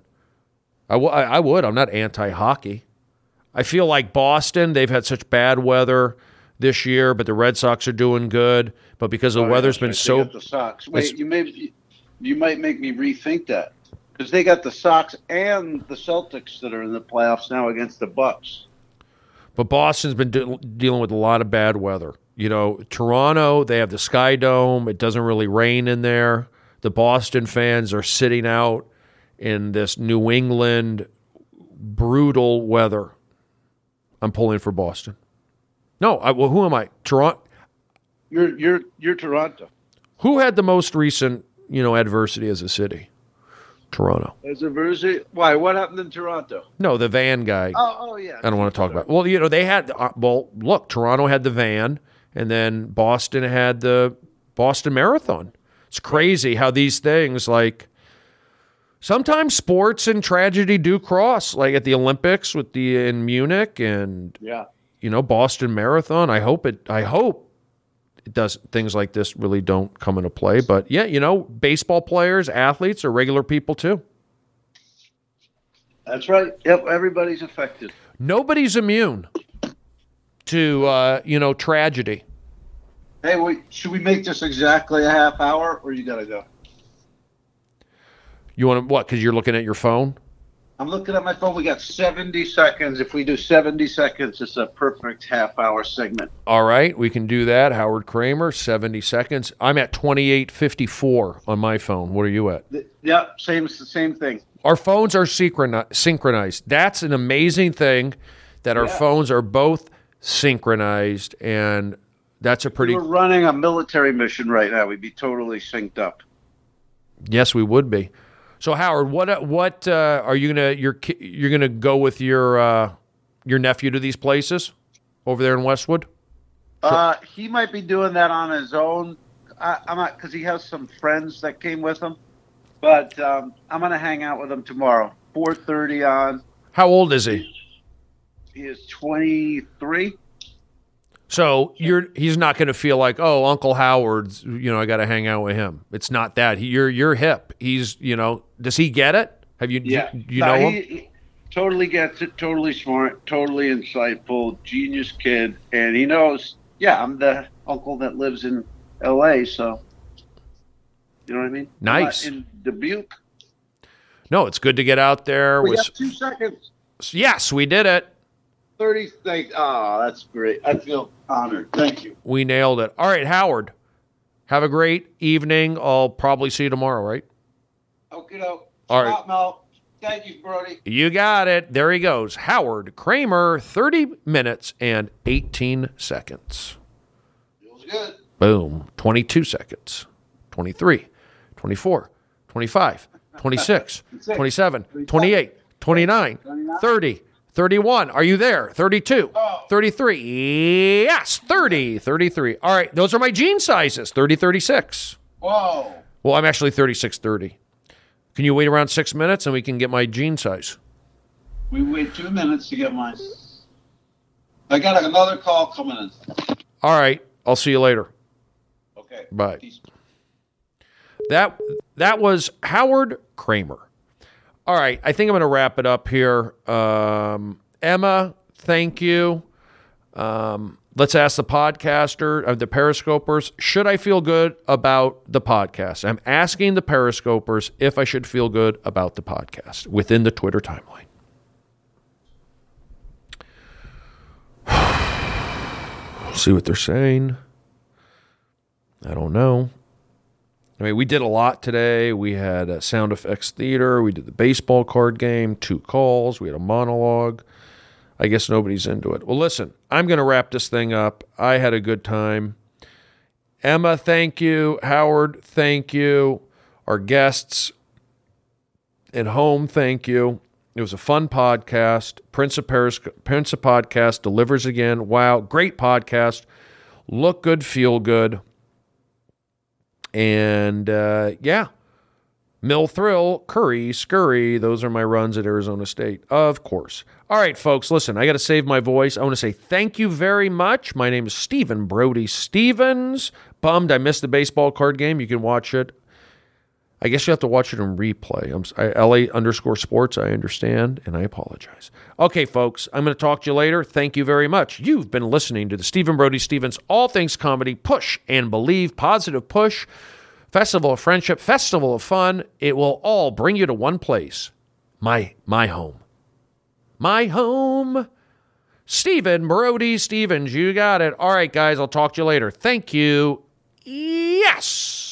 I would. I'm not anti-hockey. I feel like Boston, they've had such bad weather this year, but the Red Sox are doing good. But because the weather's been so... The Sox. Wait, you might make me rethink that. Because they got the Sox and the Celtics that are in the playoffs now against the Bucks. But Boston's been dealing with a lot of bad weather. Toronto, they have the Sky Dome. It doesn't really rain in there. The Boston fans are sitting out in this New England brutal weather. I'm pulling for Boston. No, who am I? Toronto. You're Toronto. Who had the most recent, adversity as a city? Toronto. As adversity? Why? What happened in Toronto? No, the van guy. Oh yeah. I don't want to talk about it. Well, they had, look, Toronto had the van, and then Boston had the Boston Marathon. It's crazy how these things, like, sometimes sports and tragedy do cross, like at the Olympics in Munich and, Boston Marathon. I hope it does. Things like this really don't come into play. But yeah, baseball players, athletes are regular people too. That's right. Yep, everybody's affected. Nobody's immune to tragedy. Hey, should we make this exactly a half hour, or you gotta go? You want to what? Because you're looking at your phone. I'm looking at my phone. We got 70 seconds. If we do 70 seconds, it's a perfect half-hour segment. All right, we can do that. Howard Kramer, 70 seconds. I'm at 28:54 on my phone. What are you at? Yeah, same thing. Our phones are synchronized. That's an amazing thing that our phones are both synchronized, and that's a pretty... If we were running a military mission right now, we'd be totally synced up. Yes, we would be. So Howard, what are you you're gonna go with your nephew to these places over there in Westwood? He might be doing that on his own. I'm not, because he has some friends that came with him. But I'm gonna hang out with him tomorrow. 4:30 on. How old is he? He is 23. So he's not going to feel like, oh, Uncle Howard's, I got to hang out with him. It's not that. You're hip. He's, does he get it? Have you, you know him? He totally gets it, totally smart, totally insightful, genius kid. And he knows, I'm the uncle that lives in L.A., so, you know what I mean? Nice. In Dubuque. No, it's good to get out there. We got 2 seconds. Yes, we did it. 30 seconds. Oh, that's great. I feel honored. Thank you. We nailed it. All right, Howard, have a great evening. I'll probably see you tomorrow, right? Okay, no. All right. Mel. Thank you, Brody. You got it. There he goes. Howard Kramer, 30 minutes and 18 seconds. good. Boom. 22 seconds. 23, 24, 25, 26, 27, 28, 29, 30, 31. Are you there? 32, 33. Yes, 30, 33. All right, those are my jean sizes, 30, 36. Whoa. Well, I'm actually 36, 30. Can you wait around 6 minutes and we can get my jean size? We wait 2 minutes to get mine. I got another call coming in. All right, I'll see you later. Okay. Bye. Peace. That was Howard Kramer. All right, I think I'm going to wrap it up here. Emma, thank you. Let's ask the podcaster, the Periscopers, should I feel good about the podcast? I'm asking the Periscopers if I should feel good about the podcast within the Twitter timeline. We'll see what they're saying. I don't know. I mean, we did a lot today. We had a sound effects theater. We did the baseball card game, 2 calls. We had a monologue. I guess nobody's into it. Well, listen, I'm going to wrap this thing up. I had a good time. Emma, thank you. Howard, thank you. Our guests at home, thank you. It was a fun podcast. Prince of Podcast delivers again. Wow, great podcast. Look good, feel good. And, Mill Thrill, Curry, Scurry, those are my runs at Arizona State, of course. All right, folks, listen, I got to save my voice. I want to say thank you very much. My name is Stephen Brody Stevens. Bummed I missed the baseball card game. You can watch it. I guess you have to watch it in replay. LA_sports, I understand, and I apologize. Okay, folks, I'm going to talk to you later. Thank you very much. You've been listening to the Stephen Brody Stevens All Things Comedy Push and Believe Positive Push Festival of Friendship, Festival of Fun. It will all bring you to one place, my home. My home. Stephen Brody Stevens, you got it. All right, guys, I'll talk to you later. Thank you. Yes.